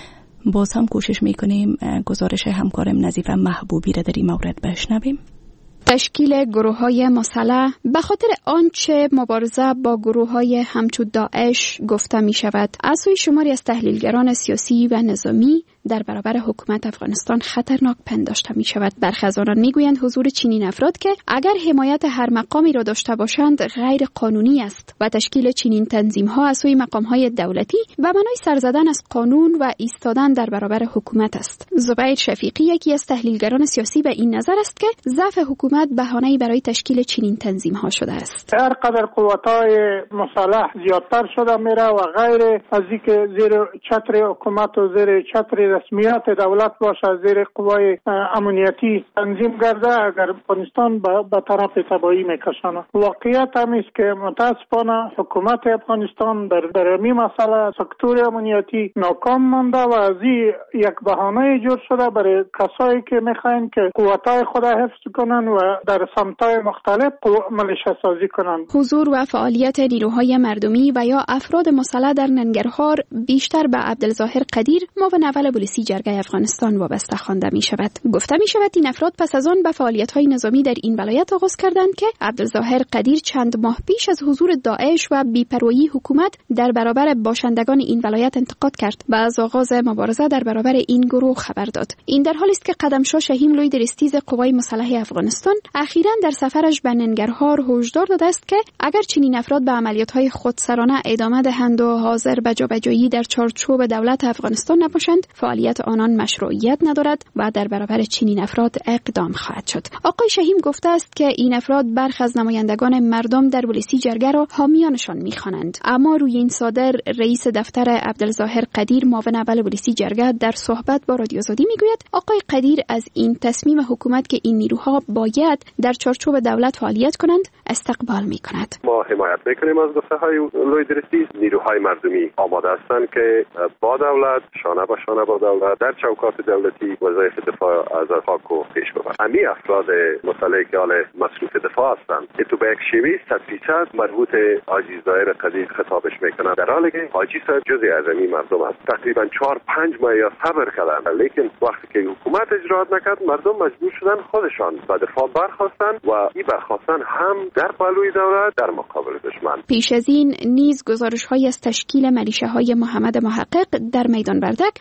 باز هم کوشش میکنیم گزارش همکارم نظیفه محبوبی را در این مورد بشنویم. تشکیل گروه‌های مسلح به خاطر آنچه مبارزه با گروه‌های همچو داعش گفته می شود از سوی شماری از تحلیلگران سیاسی و نظامی در برابر حکومت افغانستان خطرناک پنداشته می شود. برخی از آنان می گویند حضور چنین افراد که اگر حمایت هر مقامی را داشته باشند غیر قانونی است و تشکیل چنین تنظیم‌ها از سوی مقام‌های دولتی به معنای سر زدن از قانون و ایستادن در برابر حکومت است. زبیر شفیقی یکی از تحلیلگران سیاسی به این نظر است که ضعف حکومت بهانه‌ای برای تشکیل چنین تنظیم‌ها شده است. هر قدر قوت‌های مسلح زیادتر شده میره و غیر از اینکه زیر چتر حکومت و زیر چتر رسمیات دولت باشه، زیر قوای امنیتی تنظیم گرده، اگر افغانستان به طرف تباهی میکشانه. واقعیت هم است که متاسفانه حکومت افغانستان در درمی مسئله سکتور امنیتی ناکام مانده و از این یک بهانه جور شده برای کسایی که میخواین که قوتای خود حفظ کنن و در سمت‌های مختلف ملیشه سازی کنند. حضور و فعالیت نیروهای مردمی و یا افراد مسلح در ننگرهار بیشتر به عبدالظاهر قدیر، معاون اول پلیسی جرگه افغانستان وابسته خوانده می شود. گفته می شود این افراد پس از آن به فعالیت‌های نظامی در این ولایت آغاز کردند که عبدالظاهر قدیر چند ماه پیش از حضور داعش و بی‌پروایی حکومت در برابر باشندگان این ولایت انتقاد کرد و از آغاز مبارزه در برابر این گروه خبر داد. این در حالی است که قدمشاه شهیم لوی درستیز قوای مسلح افغانستان اخیراً در سفرش به ننگرهار هشدار داده است که اگر چنین افراد به عملیات‌های خودسرانه ادامه دهند و حاضر به جابجایی در چارچوب دولت افغانستان نباشند، فعالیت آنان مشروعیت ندارد و در برابر چنین افراد اقدام خواهد شد. آقای شهیم گفته است که این افراد برخی از نمایندگان مردم در پلیسی جرگه را حامیانشان می‌خوانند، اما روی این صادر رئیس دفتر عبدالظاهر قدیر معاون اول پلیسی جرگه در صحبت با رادیو آزادی میگوید آقای قدیر از این تصمیم حکومت که این نیروها باید در چارچوب دولت فعالیت کنند استقبال می‌کند. ما حمایت می‌کنیم از گفته‌های لوی درستیز. نیروهای مردمی آماده هستند که با دولت شانه به شانه با دولت در چوکات دولتی وظایف دفاع از خاک و پیش ببرند. امی افراد مسلحی که حال مصروف دفاع هستند تو به یک شیوه صد فیصد مربوط حاجی ظاهر قدیر خطابش میکنند، در حالی که حاجی صاحب جزئی از امی مردم است. تقریبا چهار پنج ماه صبر کردند، لیکن وقتی که حکومت اجرات نکرد مردم مجبور شدن خودشان به دفاع برخاستند و این برخاستن هم در پهلوی دولت در مقابل دشمن. پیش از این نیز گزارش‌هایی از تشکیل ملیشه‌های محمد محقق در میدان وردک افراد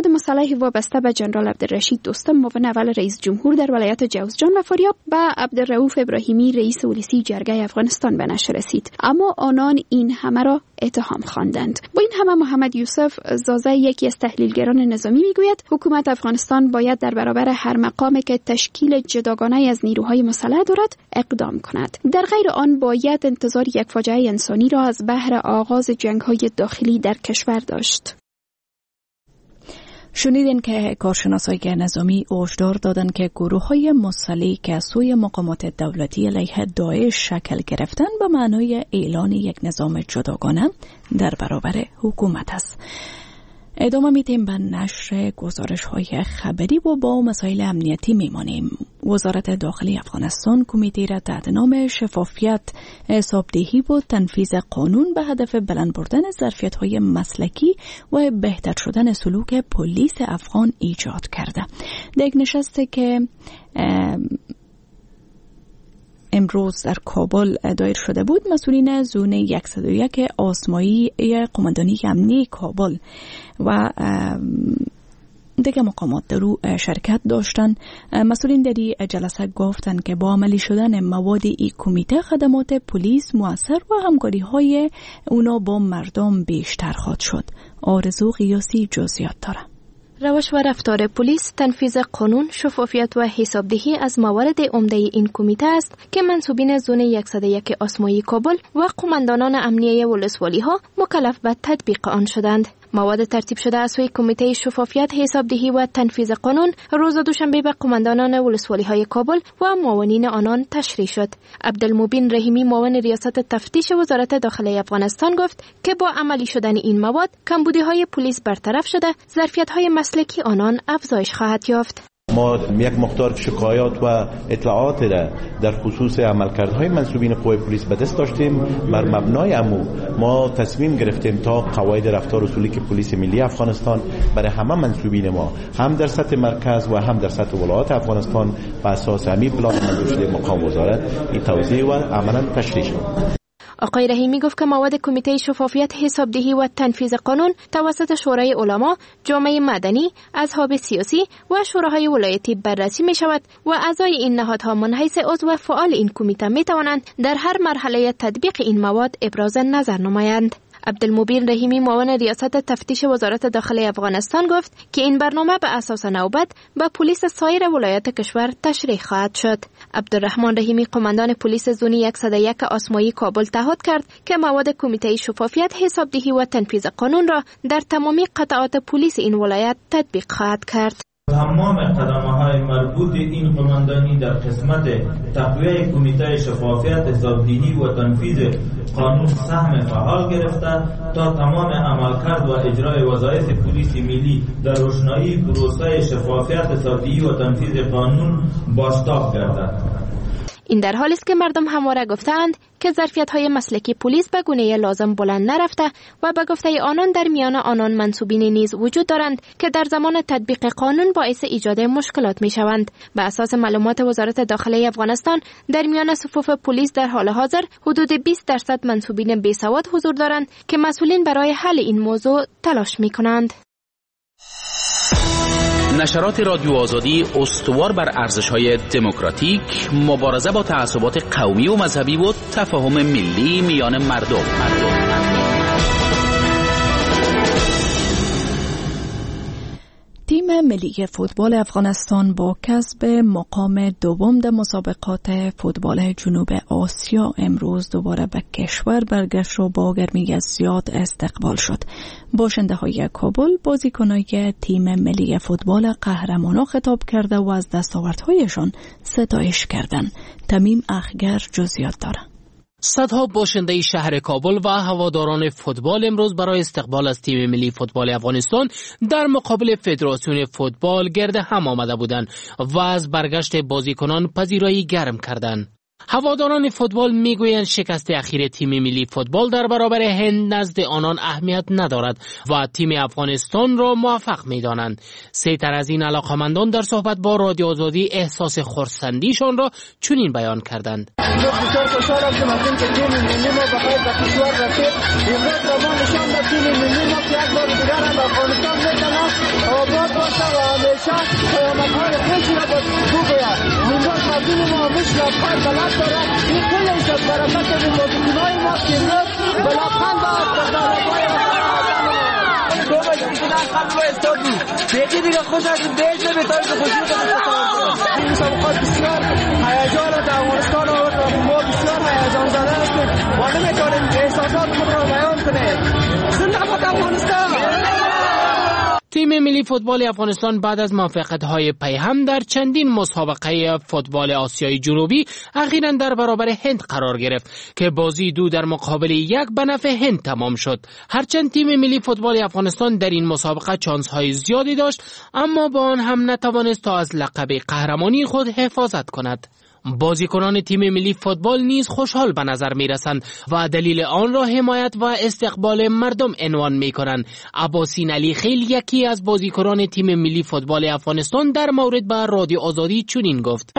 مسلح وابسته به جنرال عبدالرشید دوستم معاون اول رئیس جمهور در ولایت جوزجان و فاریاب و عبدالرؤوف ابراهیمی رئیس ولسی جرگه افغانستان به نشر رسید، اما آنان این همه را اتهام خواندند. با این همه محمد یوسف زازه، یکی از تحلیلگران نظامی، میگوید حکومت افغانستان باید در برابر هر مقامی که تشکیل جداگانه از نیروهای مسلح دارد اقدام کند. در غیر آن باید انتظار یک فاجعه انسانی را از بحر آغاز جنگ‌های داخلی در کشور داشت. شنیدین که کارشناسای نظامی هشدار دادند که گروه‌های مسلحی که از سوی مقامات دولتی علیه داعش شکل گرفتن به معنای اعلان یک نظام جداگانه در برابر حکومت است. ادامه میدیم به نشر گزارش های خبری و با مسائل امنیتی میمانیم. وزارت داخلی افغانستان کمیته را تحت نام شفافیت، حسابدهی و تنفیذ قانون به هدف بلند بردن ظرفیت های مسلکی و بهتر شدن سلوک پلیس افغان ایجاد کرده. در یک نشستی که امروز در کابل دایر شده بود، مسئولین زون صد و یک آسمایی قماندانی امنی کابل و دیگه مقامات در او شرکت داشتن. مسئولین در این جلسه گفتند که با عملی شدن مواد این کمیته خدمات پلیس مؤثر و همکاری های اونا با مردم بیشتر خواهد شد. آرزو قیاسی جزئیات داره. روش و رفتار پلیس، تنفیذ قانون، شفافیت و حسابدهی از موارد عمده این کمیته است که منصوبین زون صد و یک آسمایی کابل و قماندانان امنیه ولسوالی ها مکلف به تطبیق آن شدند. مواد ترتیب شده از سوی کمیته شفافیت، حسابدهی و تنفیذ قانون روز دوشنبه به قماندانان ولسوالی های کابل و معاونین آنان تشریح شد. عبدالمبین رحیمی معاون ریاست تفتیش وزارت داخلی افغانستان گفت که با عملی شدن این مواد کمبودی های پلیس برطرف شده، ظرفیت های مسلکی آنان افزایش خواهد یافت. ما یک مقدار شکایات و اطلاعات را در خصوص عملکردهای منصوبین قوای پلیس به دست داشتیم. بر مبنای امو ما تصمیم گرفتیم تا قواعد رفتار و سلوک پلیس ملی افغانستان برای همه منصوبین ما، هم در سطح مرکز و هم در سطح ولایات افغانستان، بر اساس همین پلان منظور شده مقام وزارت این توضیح و عملا تشریح شد. آقای رحیمی گفت که مواد کمیته شفافیت، حسابدهی و تنفیذ قانون توسط شورای علما، جامعه مدنی، اصحاب سیاسی و شوراهای ولایتی بررسی می شود و اعضای این نهادها من حیث عضو فعال این کمیته می توانند در هر مرحله تطبیق این مواد ابراز نظر نمایند. عبدالمبین رحیمی معاون ریاست تفتیش وزارت داخلی افغانستان گفت که این برنامه به اساس نوبت به پلیس سایر ولایات کشور تشریح خواهد شد. عبدالرحمن رحیمی قماندان پلیس زون صد و یک آسمایی کابل تعهد کرد که مواد کمیته شفافیت، حسابدهی و تنفیذ قانون را در تمامی قطعات پلیس این ولایت تطبیق خواهد کرد. تمام قدم‌های مربوط این قماندانی در قسمت تقویه کمیته شفافیت، حسابدهی و تنفیذ قانون سهم فعال گرفته تا تمام عملکرد و اجرای وظایف پلیس ملی در روشنایی پروسه شفافیت، حسابدهی و تنفیذ قانون بازتاب گردد. این در حالی است که مردم همواره گفتند که ظرفیت‌های مسلکی پلیس به گونه لازم بلند نرفته و به گفته آنان در میان آنان منصوبین نیز وجود دارند که در زمان تطبیق قانون باعث ایجاد مشکلات می‌شوند. به اساس معلومات وزارت داخلی افغانستان در میان صفوف پلیس در حال حاضر حدود بیست درصد منصوبین بیسواد حضور دارند که مسئولین برای حل این موضوع تلاش می‌کنند. نشرات رادیو آزادی استوار بر ارزش‌های دموکراتیک، مبارزه با تعصبات قومی و مذهبی و تفاهم ملی میان مردم. مردم. تیم ملی فوتبال افغانستان با کسب مقام دوم در مسابقات فوتبال جنوب آسیا امروز دوباره به کشور برگشت و با گرمی زیاد استقبال شد. باشنده های کابل بازیکنای تیم ملی فوتبال قهرمانا خطاب کرده و از دستاوردهایشان ستایش کردند. تمیم اخگر جزئیات داره. صدها باشنده شهر کابل و هواداران فوتبال امروز برای استقبال از تیم ملی فوتبال افغانستان در مقابل فدراسیون فوتبال گرد هم آمده بودند و از برگشت بازیکنان پذیرایی گرم کردند. هواداران فوتبال میگویند شکست اخیر تیم ملی فوتبال در برابر هند نزد آنان اهمیت ندارد و تیم افغانستان را موفق میدانند. سه تن از این علاقمندان در صحبت با رادیو آزادی احساس خرسندیشان را چنین بیان کردند. بسیار خوشحالم که مثلا که تیم ملی ما بخیر به کشور رسید. امروز ما نشان داد تیم ملی ما که یک بار دیگر هم افغانستان میتواند آباد باشه و همیشه پیامدهای خوشی را بگوید. امروز مردم ما همیشه لبخند بلند دارد. این کلش از برکت این بازیکنهای ما که امروز به لبخند است و داربای دو بازیکنان قلب و استادی دیگه دیگه خوش از دیش نمیتونید خوشی کنید. این مسابقات بسیار هیجان در افغانستان آورد و ما بسیار هیجان زده هستیم و نمیتونیم احساسات خود را بیان کنیم. زنده باد افغانستان. تیم ملی فوتبال افغانستان بعد از موفقیت‌های پیهم در چندین مسابقه فوتبال آسیای جنوبی اخیراً در برابر هند قرار گرفت که بازی دو در مقابل یک به نفع هند تمام شد. هرچند تیم ملی فوتبال افغانستان در این مسابقه چانس‌های زیادی داشت، اما با آن هم نتوانست تا از لقب قهرمانی خود حفاظت کند. بازیکنان تیم ملی فوتبال نیز خوشحال به نظر می رسند و دلیل آن را حمایت و استقبال مردم عنوان می کنند. عباسین علی خیل یکی از بازیکنان تیم ملی فوتبال افغانستان در مورد به رادیو آزادی چنین گفت.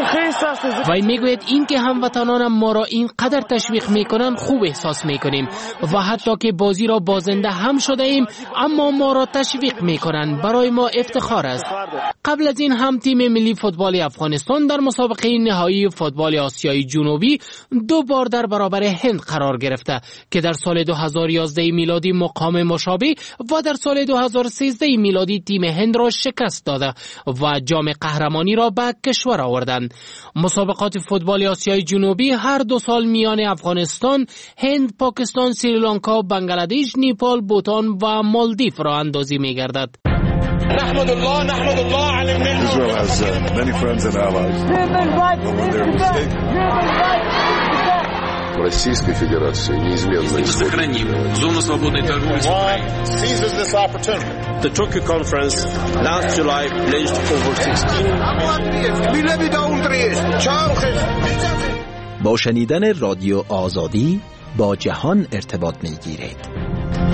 و می گوید این که هموطنانم ما را اینقدر تشویق می کنند خوب احساس می کنیم و حتی که بازی را بازنده هم شده ایم اما ما را تشویق می کنند. برای ما افتخار است. قبل از این هم تیم ملی فوتبال افغانستان در مسابقه نهایی فوتبال آسیای جنوبی دو بار در برابر هند قرار گرفته که در سال دو هزار و یازده میلادی مقام مشابه و در سال دو هزار و سیزده میلادی تیم هند را شکست داده و جام قهرمانی را به کشور آوردند. مسابقات فوتبال آسیای جنوبی هر دو سال میان افغانستان، هند، پاکستان، سریلانکا، بنگلادش، نیپال، بوتان و مالدیو را اندازی می‌گردد. نحمد الله نحمد الله على المنه. Israel has uh, many friends and allies. Российской Федерации неизменно исходит. Зону свободной торговли с Украиной. Seizes this opportunity. The Tokyo conference last July pledged over sixteen. با شنیدن رادیو آزادی با جهان ارتباط می‌گیرید.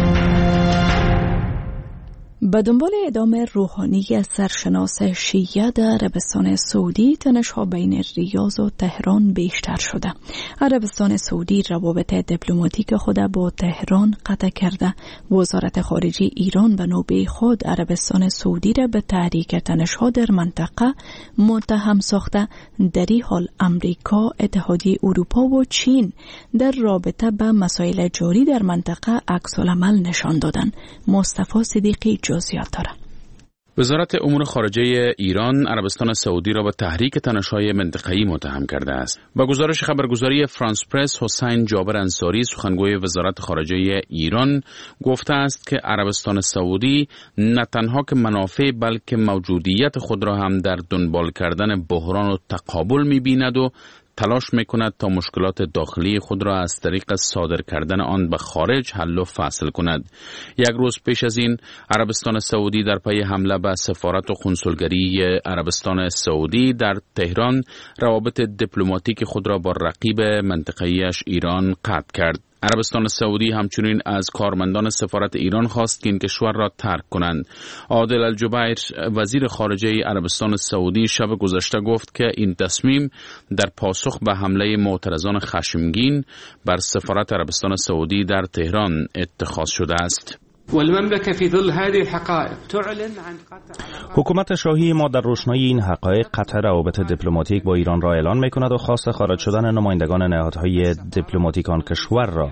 به دنبال اعدام روحانی سرشناس شیعه در عربستان سعودی، تنش‌ها بین ریاض و تهران بیشتر شده. عربستان سعودی روابط دیپلماتیک خود با تهران قطع کرده. وزارت خارجه ایران به نوبه خود عربستان سعودی را به تحریک تنش‌ها در منطقه متهم ساخته. در این حال امریکا، اتحادیه اروپا و چین در رابطه به مسائل جاری در منطقه عکس‌العمل نشان دادند. مصطفی صدیقی جزئیات داره. وزارت امور خارجه ایران عربستان سعودی را به تحریک تنش‌های منطقه‌ای متهم کرده است. با گزارش خبرگزاری فرانس پرس، حسین جابر انصاری سخنگوی وزارت خارجه ایران گفته است که عربستان سعودی نه تنها که منافع بلکه موجودیت خود را هم در دنبال کردن بحران و تقابل می‌بیند و تلاش میکند تا مشکلات داخلی خود را از طریق صادر کردن آن به خارج حل و فصل کند. یک روز پیش از این عربستان سعودی در پی حمله به سفارت و کنسولگری عربستان سعودی در تهران روابط دیپلماتیک خود را با رقیب منطقه‌ایش ایران قطع کرد. عربستان سعودی همچنین از کارمندان سفارت ایران خواست که این کشور را ترک کنند. عادل الجبیر وزیر خارجه عربستان سعودی شب گذشته گفت که این تصمیم در پاسخ به حمله معترضان خشمگین بر سفارت عربستان سعودی در تهران اتخاذ شده است. والمملكة في ظل هذه الحقائق تعلن عن قطع. حکومت شاهی ما در روشنایی این حقایق قطع روابط دیپلماتیک با ایران را اعلان می‌کند و خواست خارج شدن نمایندگان نهادهای دیپلماتیک آن کشور را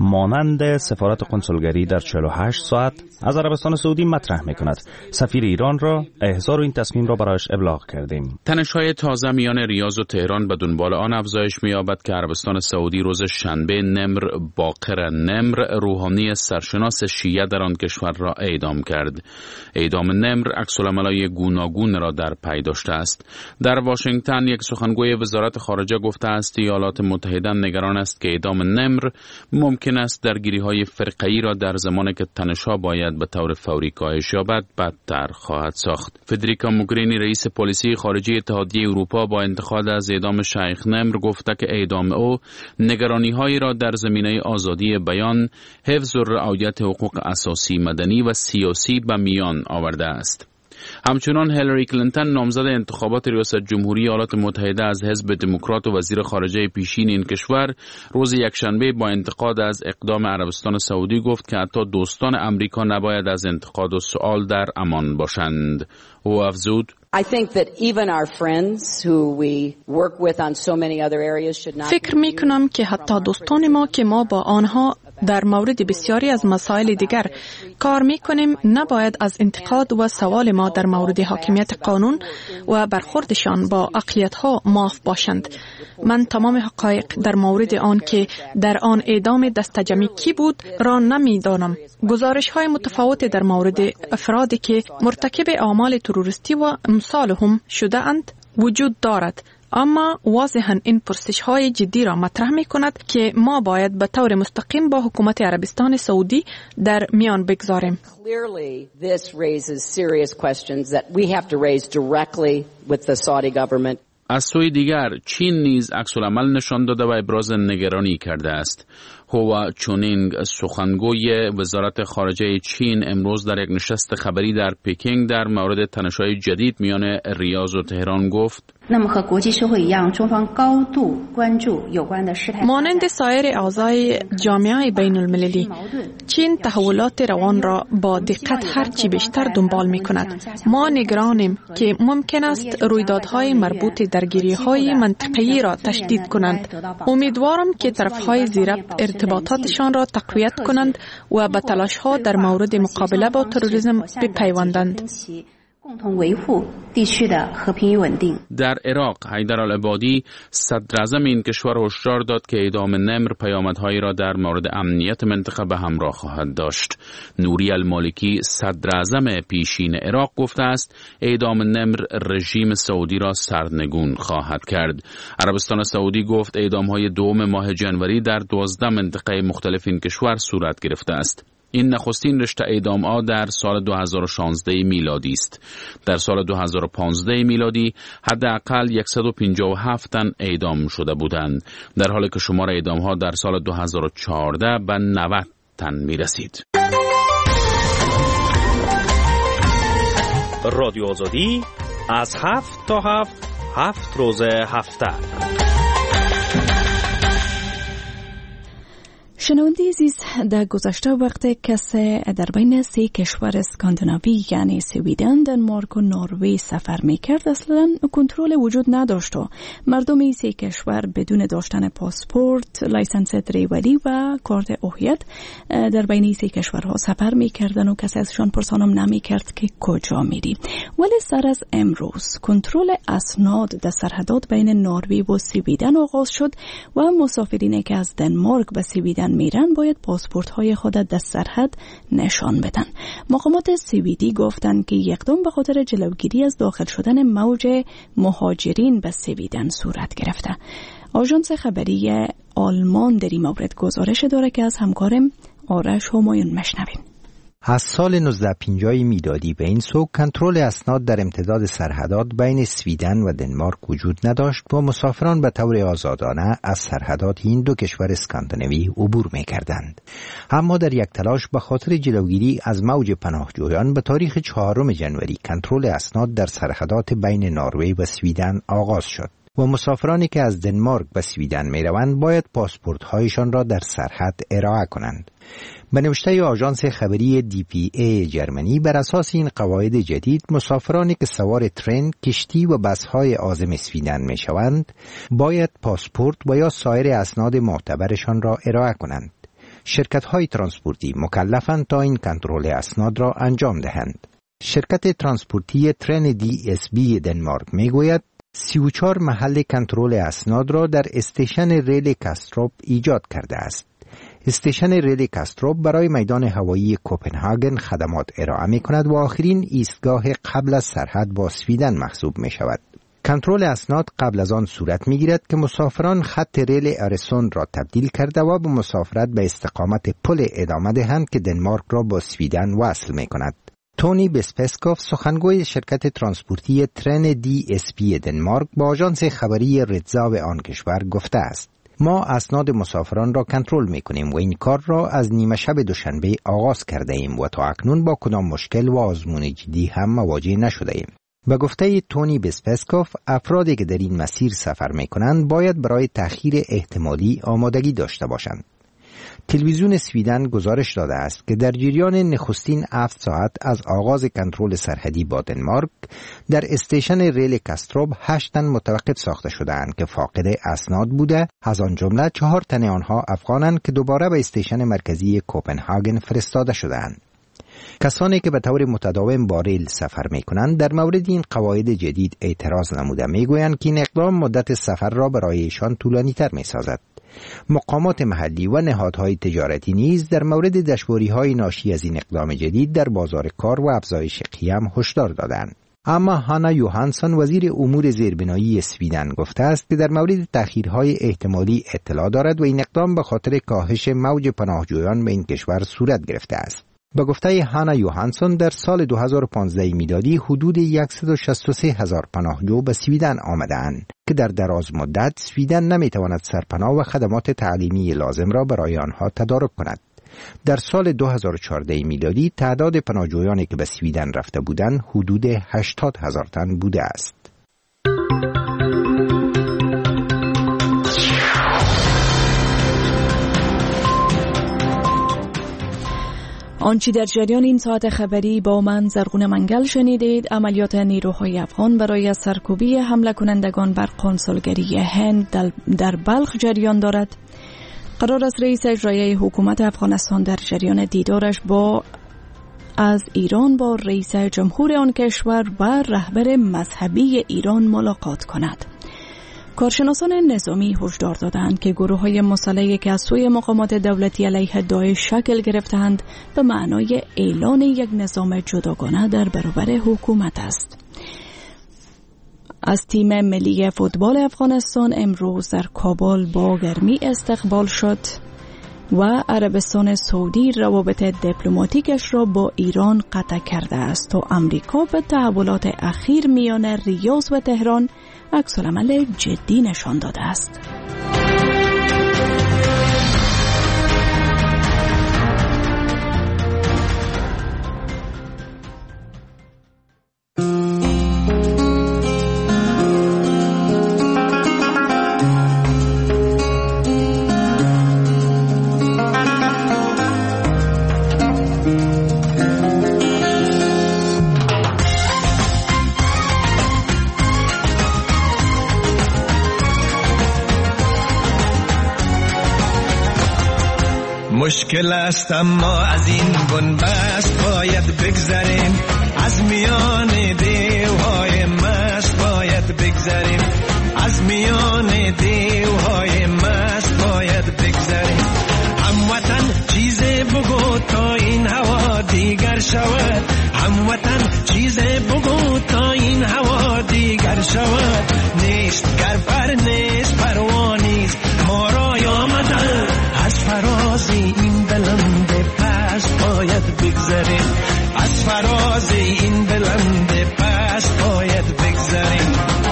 مانند سفارت کنسولگری در چهل و هشت ساعت از عربستان سعودی مطرح می‌کند. سفیر ایران را احضار این تصمیم را برایش ابلاغ کردیم. تنش‌های تازه میان ریاض و تهران به دنبال آن افزایش می‌یابد که عربستان سعودی روز شنبه نمر باقر نمر روحانی سرشناس شیعه در در آن کشور را اعدام کرد. اعدام نمر عکس‌العمل‌های گوناگون را در پی داشته است. در واشنگتن یک سخنگوی وزارت خارجه گفته است ایالات متحده نگران است که اعدام نمر ممکن است درگیری‌های فرقه‌ای را در زمانی که تنش‌ها باید به طور فوری کاهش یابد بدتر خواهد ساخت. فدریکا موگرینی رئیس پلیسی خارجی اتحادیه اروپا با انتقاد از اعدام شیخ نمر گفته که اعدام او نگرانی‌هایی را در زمینه آزادی بیان، حفظ و رعایت حقوق اساسی مدنی و سیاسی به میان آورده است. همچنان هیلاری کلینتون نامزد انتخابات ریاست جمهوری ایالات متحده از حزب دموکرات و وزیر خارجه پیشین این کشور روز یکشنبه با انتقاد از اقدام عربستان سعودی گفت که حتی دوستان امریکا نباید از انتقاد و سؤال در امان باشند. او افزود: فکر می کنم که حتی دوستان ما که ما با آنها در مورد بسیاری از مسائل دیگر کار می کنیم نباید از انتقاد و سوال ما در مورد حاکمیت قانون و برخوردشان با اقلیت‌ها معاف باشند. من تمام حقایق در مورد آن که در آن اعدام دستجمعی کی بود را نمی دانم. گزارش های متفاوت در مورد افرادی که مرتکب اعمال تروریستی و امثال هم شده اند وجود دارد، اما واضحاً این پرسش های جدی را مطرح می کند که ما باید به طور مستقیم با حکومت عربستان سعودی در میان بگذاریم. از سوی دیگر چین نیز عکس‌العمل نشان داده و ابراز نگرانی کرده است. هوا چونینگ سخنگوی وزارت خارجه چین امروز در یک نشست خبری در پکینگ در مورد تنش‌های جدید میان ریاض و تهران گفت: مانند سایر اعضای جامعه بین المللی، چین تحولات روان را با دقت هرچی بیشتر دنبال می کند. ما نگرانیم که ممکن است رویدادهای مربوط درگیری‌های منطقه‌ای را تشدید کنند. امیدوارم که طرف‌های زیربط ارتباطاتشان را تقویت کنند و به تلاش‌ها در مورد مقابله با تروریسم بپیوندند. در عراق حیدرالعبادی صدراعظم این کشور هشدار داد که اعدام نمر پیامدهایی را در مورد امنیت منطقه به همراه خواهد داشت. نوری المالکی صدراعظم پیشین عراق گفته است اعدام نمر رژیم سعودی را سرنگون خواهد کرد. عربستان سعودی گفت اعدام‌های دوم ماه جنوری در دوازده منطقه مختلف این کشور صورت گرفته است. این نخستین رشته اعدام‌ها در سال دو هزار و شانزده میلادی است. در سال دو هزار و پانزده میلادی حداقل صد و پنجاه و هفت تن اعدام شده بودند، در حالی که شمار اعدام‌ها در سال دو هزار و چهارده به نود تن می‌رسید. رادیو آزادی از هفت تا هفت هفت روز هفته. شنونده عزیز، در گذشته وقت کسی در بین سه کشور اسکاندیناوی یعنی سویدن، دنمارک و نروژ سفر میکرد اصلا کنترل وجود نداشت و مردم این سه کشور بدون داشتن پاسپورت، لیسنس دریولی و کارت هویت در بین این سه کشورها سفر میکردن و کسی ازشان پرسانم نمیکرد که کجا میری. ولی سر از امروز کنترل اسناد در سرحدات بین نروژ و سویدن آغاز شد و مسافرینی که از دنمارک به سویدن میرن باید پاسپورت های خود در سرحد نشان بدن. مقامات سوئدی گفتند که اقدام به خاطر جلوگیری از داخل شدن موج مهاجرین به سویدن صورت گرفته. آژانس خبری آلمان در این مورد گزارش داره که از همکارم آرش همایون مشنویم. از سال نوزده پنجاه میلادی به این سو کنترل اسناد در امتداد سرحدات بین سویدن و دنمارک وجود نداشت و مسافران به طور آزادانه از سرحدات این دو کشور اسکاندیناوی عبور می‌کردند. اما در یک تلاش به خاطر جلوگیری از موج پناهجویان به تاریخ چهارم ژانویه کنترل اسناد در سرحدات بین نروژ و سویدن آغاز شد و مسافرانی که از دنمارک به سویدن می‌روند باید پاسپورت‌هایشان را در سرحد ارائه کنند. به نوشته آژانس خبری دی پی ای جرمنی، بر اساس این قواعد جدید مسافرانی که سوار ترن، کشتی و بس‌های عازم سویدن می‌شوند باید پاسپورت و یا سایر اسناد معتبرشان را ارائه کنند. شرکت‌های ترانسپورتی مکلفند تا این کنترل اسناد را انجام دهند. شرکت ترانسپورتی ترن دی اس بی دنمارک میگوید سی و چهار محل کنترل اسناد را در استیشن ریل کاستروپ ایجاد کرده است. استیشن ریل کاستروپ برای میدان هوایی کوپنهاگن خدمات ارائه می کند و آخرین ایستگاه قبل از سرحد با سویدن محسوب می شود. کنترل اسناد قبل از آن صورت می گیرد که مسافران خط ریل ارسون را تبدیل کرده و به مسافرت به استقامت پل ادامه دهند که دنمارک را با سویدن وصل می کند. تونی بسپسکوف سخنگوی شرکت ترانسپورتی ترن دی اس پی دنمارک با آژانس خبری ریتزاو آن کشور گفته است: ما اسناد مسافران را کنترل می کنیم و این کار را از نیمه شب دوشنبه آغاز کرده ایم و تا اکنون با کدام مشکل و آزمون جدی هم مواجه نشده ایم. به گفته تونی بسپسکوف، افرادی که در این مسیر سفر می کنند باید برای تأخیر احتمالی آمادگی داشته باشند. تلویزیون سویدن گزارش داده است که در جریان نخستین هفت ساعت از آغاز کنترل سرحدی با دنمارک در استیشن ریل کاستروپ هشت تن متوقف ساخته شده‌اند که فاقد اسناد بوده، از آن جمله چهار تن آنها افغانند که دوباره به استیشن مرکزی کوپنهاگن فرستاده شده‌اند. کسانی که به طور متداوم با ریل سفر می کنند در مورد این قواعد جدید اعتراض نموده می گویند که این اقدام مدت سفر را برای ایشان طولانی تر می سازد. مقامات محلی و نهادهای تجارتی نیز در مورد دشواری‌های ناشی از این اقدام جدید در بازار کار و افزایش قیم هشدار دادند. اما هانا یوهانسون وزیر امور زیربنایی سویدن گفته است که در مورد تأخیرهای احتمالی اطلاع دارد و این اقدام به خاطر کاهش موج پناهجویان به این کشور صورت گرفته است. به گفته هانا یوهانسون در سال دو هزار و پانزده میلادی حدود صد و شصت و سه هزار پناهجو به سویدن آمدند که در دراز مدت سویدن نمیتواند سرپناه و خدمات تعلیمی لازم را برای آنها تدارک کند. در سال دو هزار و چهارده میلادی تعداد پناهجویانی که به سویدن رفته بودند حدود هشتاد هزار تن بوده است. آنچه در جریان این ساعت خبری با من زرغون منگل شنیدید. عملیات نیروهای افغان برای سرکوبی حمله کنندگان بر قنسولگری هند در بلخ جریان دارد. قرار است رئیس اجرایی حکومت افغانستان در جریان دیدارش با از ایران با رئیس جمهور آن کشور و رهبر مذهبی ایران ملاقات کند. کارشناسان نظامی هشدار دادند که گروه‌های مسلحی که از سوی مقامات دولتی علیه داعش شکل گرفتند به معنای اعلان یک نظام جداگانه در برابر حکومت است. از تیم ملی فوتبال افغانستان امروز در کابل با گرمی استقبال شد و عربستان سعودی روابط دیپلماتیکش را با ایران قطع کرده است و امریکا به تحولات اخیر میان ریاض و تهران عکس‌العمل جدی نشان داده است. مشکل است اما از این بنبست باید بگذریم، از میان دیوهای مست باید بگذریم، از میان دیوهای مست باید بگذریم. هموطن چیزی بگو تا این هوا دیگر شود، هموطن چیزی بگو تا این هوا دیگر شود. نیست گرفر نیست پروانیست ما را آمدن، از فراز این بلند پست باید بگذریم، از فراز این بلند پست باید بگذریم.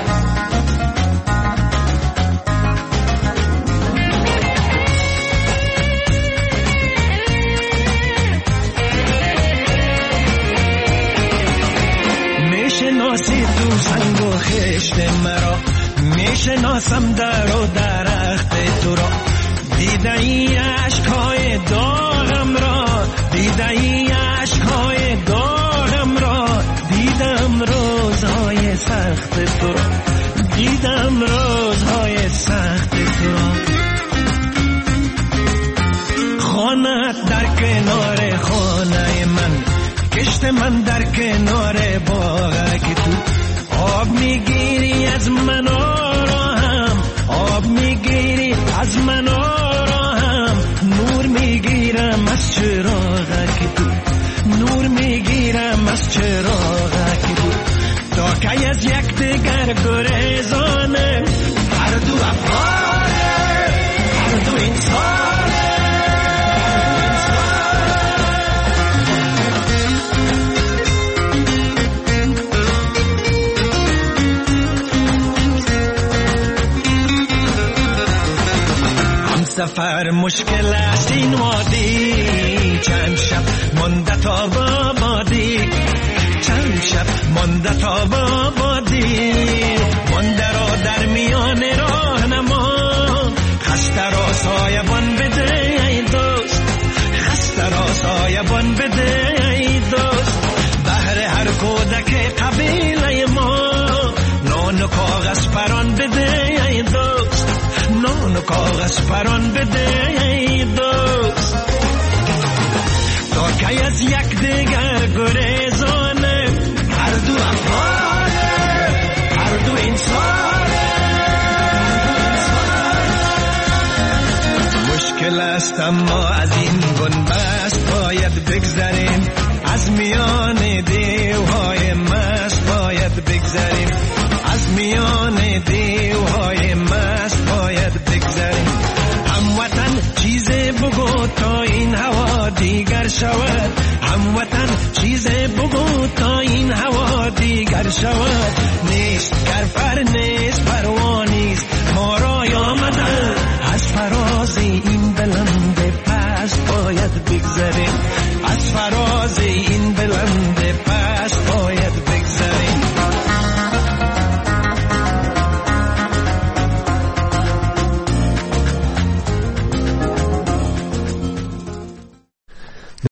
میشناسی تو سنگ و خشت مرا، میشناسم در و درخت تو را، دیده ای عشقهای داغم را، دیده ای عشقهای داغم را، دیدم روزهای سخت تو را، دیدم روزهای سخت تو را. خانه‌ات در کنار خانه من، کشت من در کنار باغک تو، آب میگیری از من آرام، آب میگیری از من آرام، نور می دیگر گریزانه، هر دو افغانه، هر دو انسانه. سفر مشکل است این وادی، چند شب مانده تا بابادی، چند شب مانده تا بابادی، مانده را در میان راه نما، خسته را سایبان بده ای دوست، خسته را سایبان بده ای دوست. بهر هر کودک قبیله ما نان و کاغذ پران بده ای دوست، نان و کاغذ پران بده ای دوست. تا که از یک دیگر گریزانه، هر دو افغانه، هر دو انسانه. مشکل است اما از این بنبست باید بگذریم، از میان دیوهای مست باید بگذریم، از میان دیوهای مست باید بگذریم. هموطن چیز بگو تا این هوا دیگر شود، هموطن چیز بگو تا این هوا دیگر شود. نیست گرفر نیست پروانیست، ما را آمده از فراز این بلند پست باید بگذریم، از فراز این بلند پست باید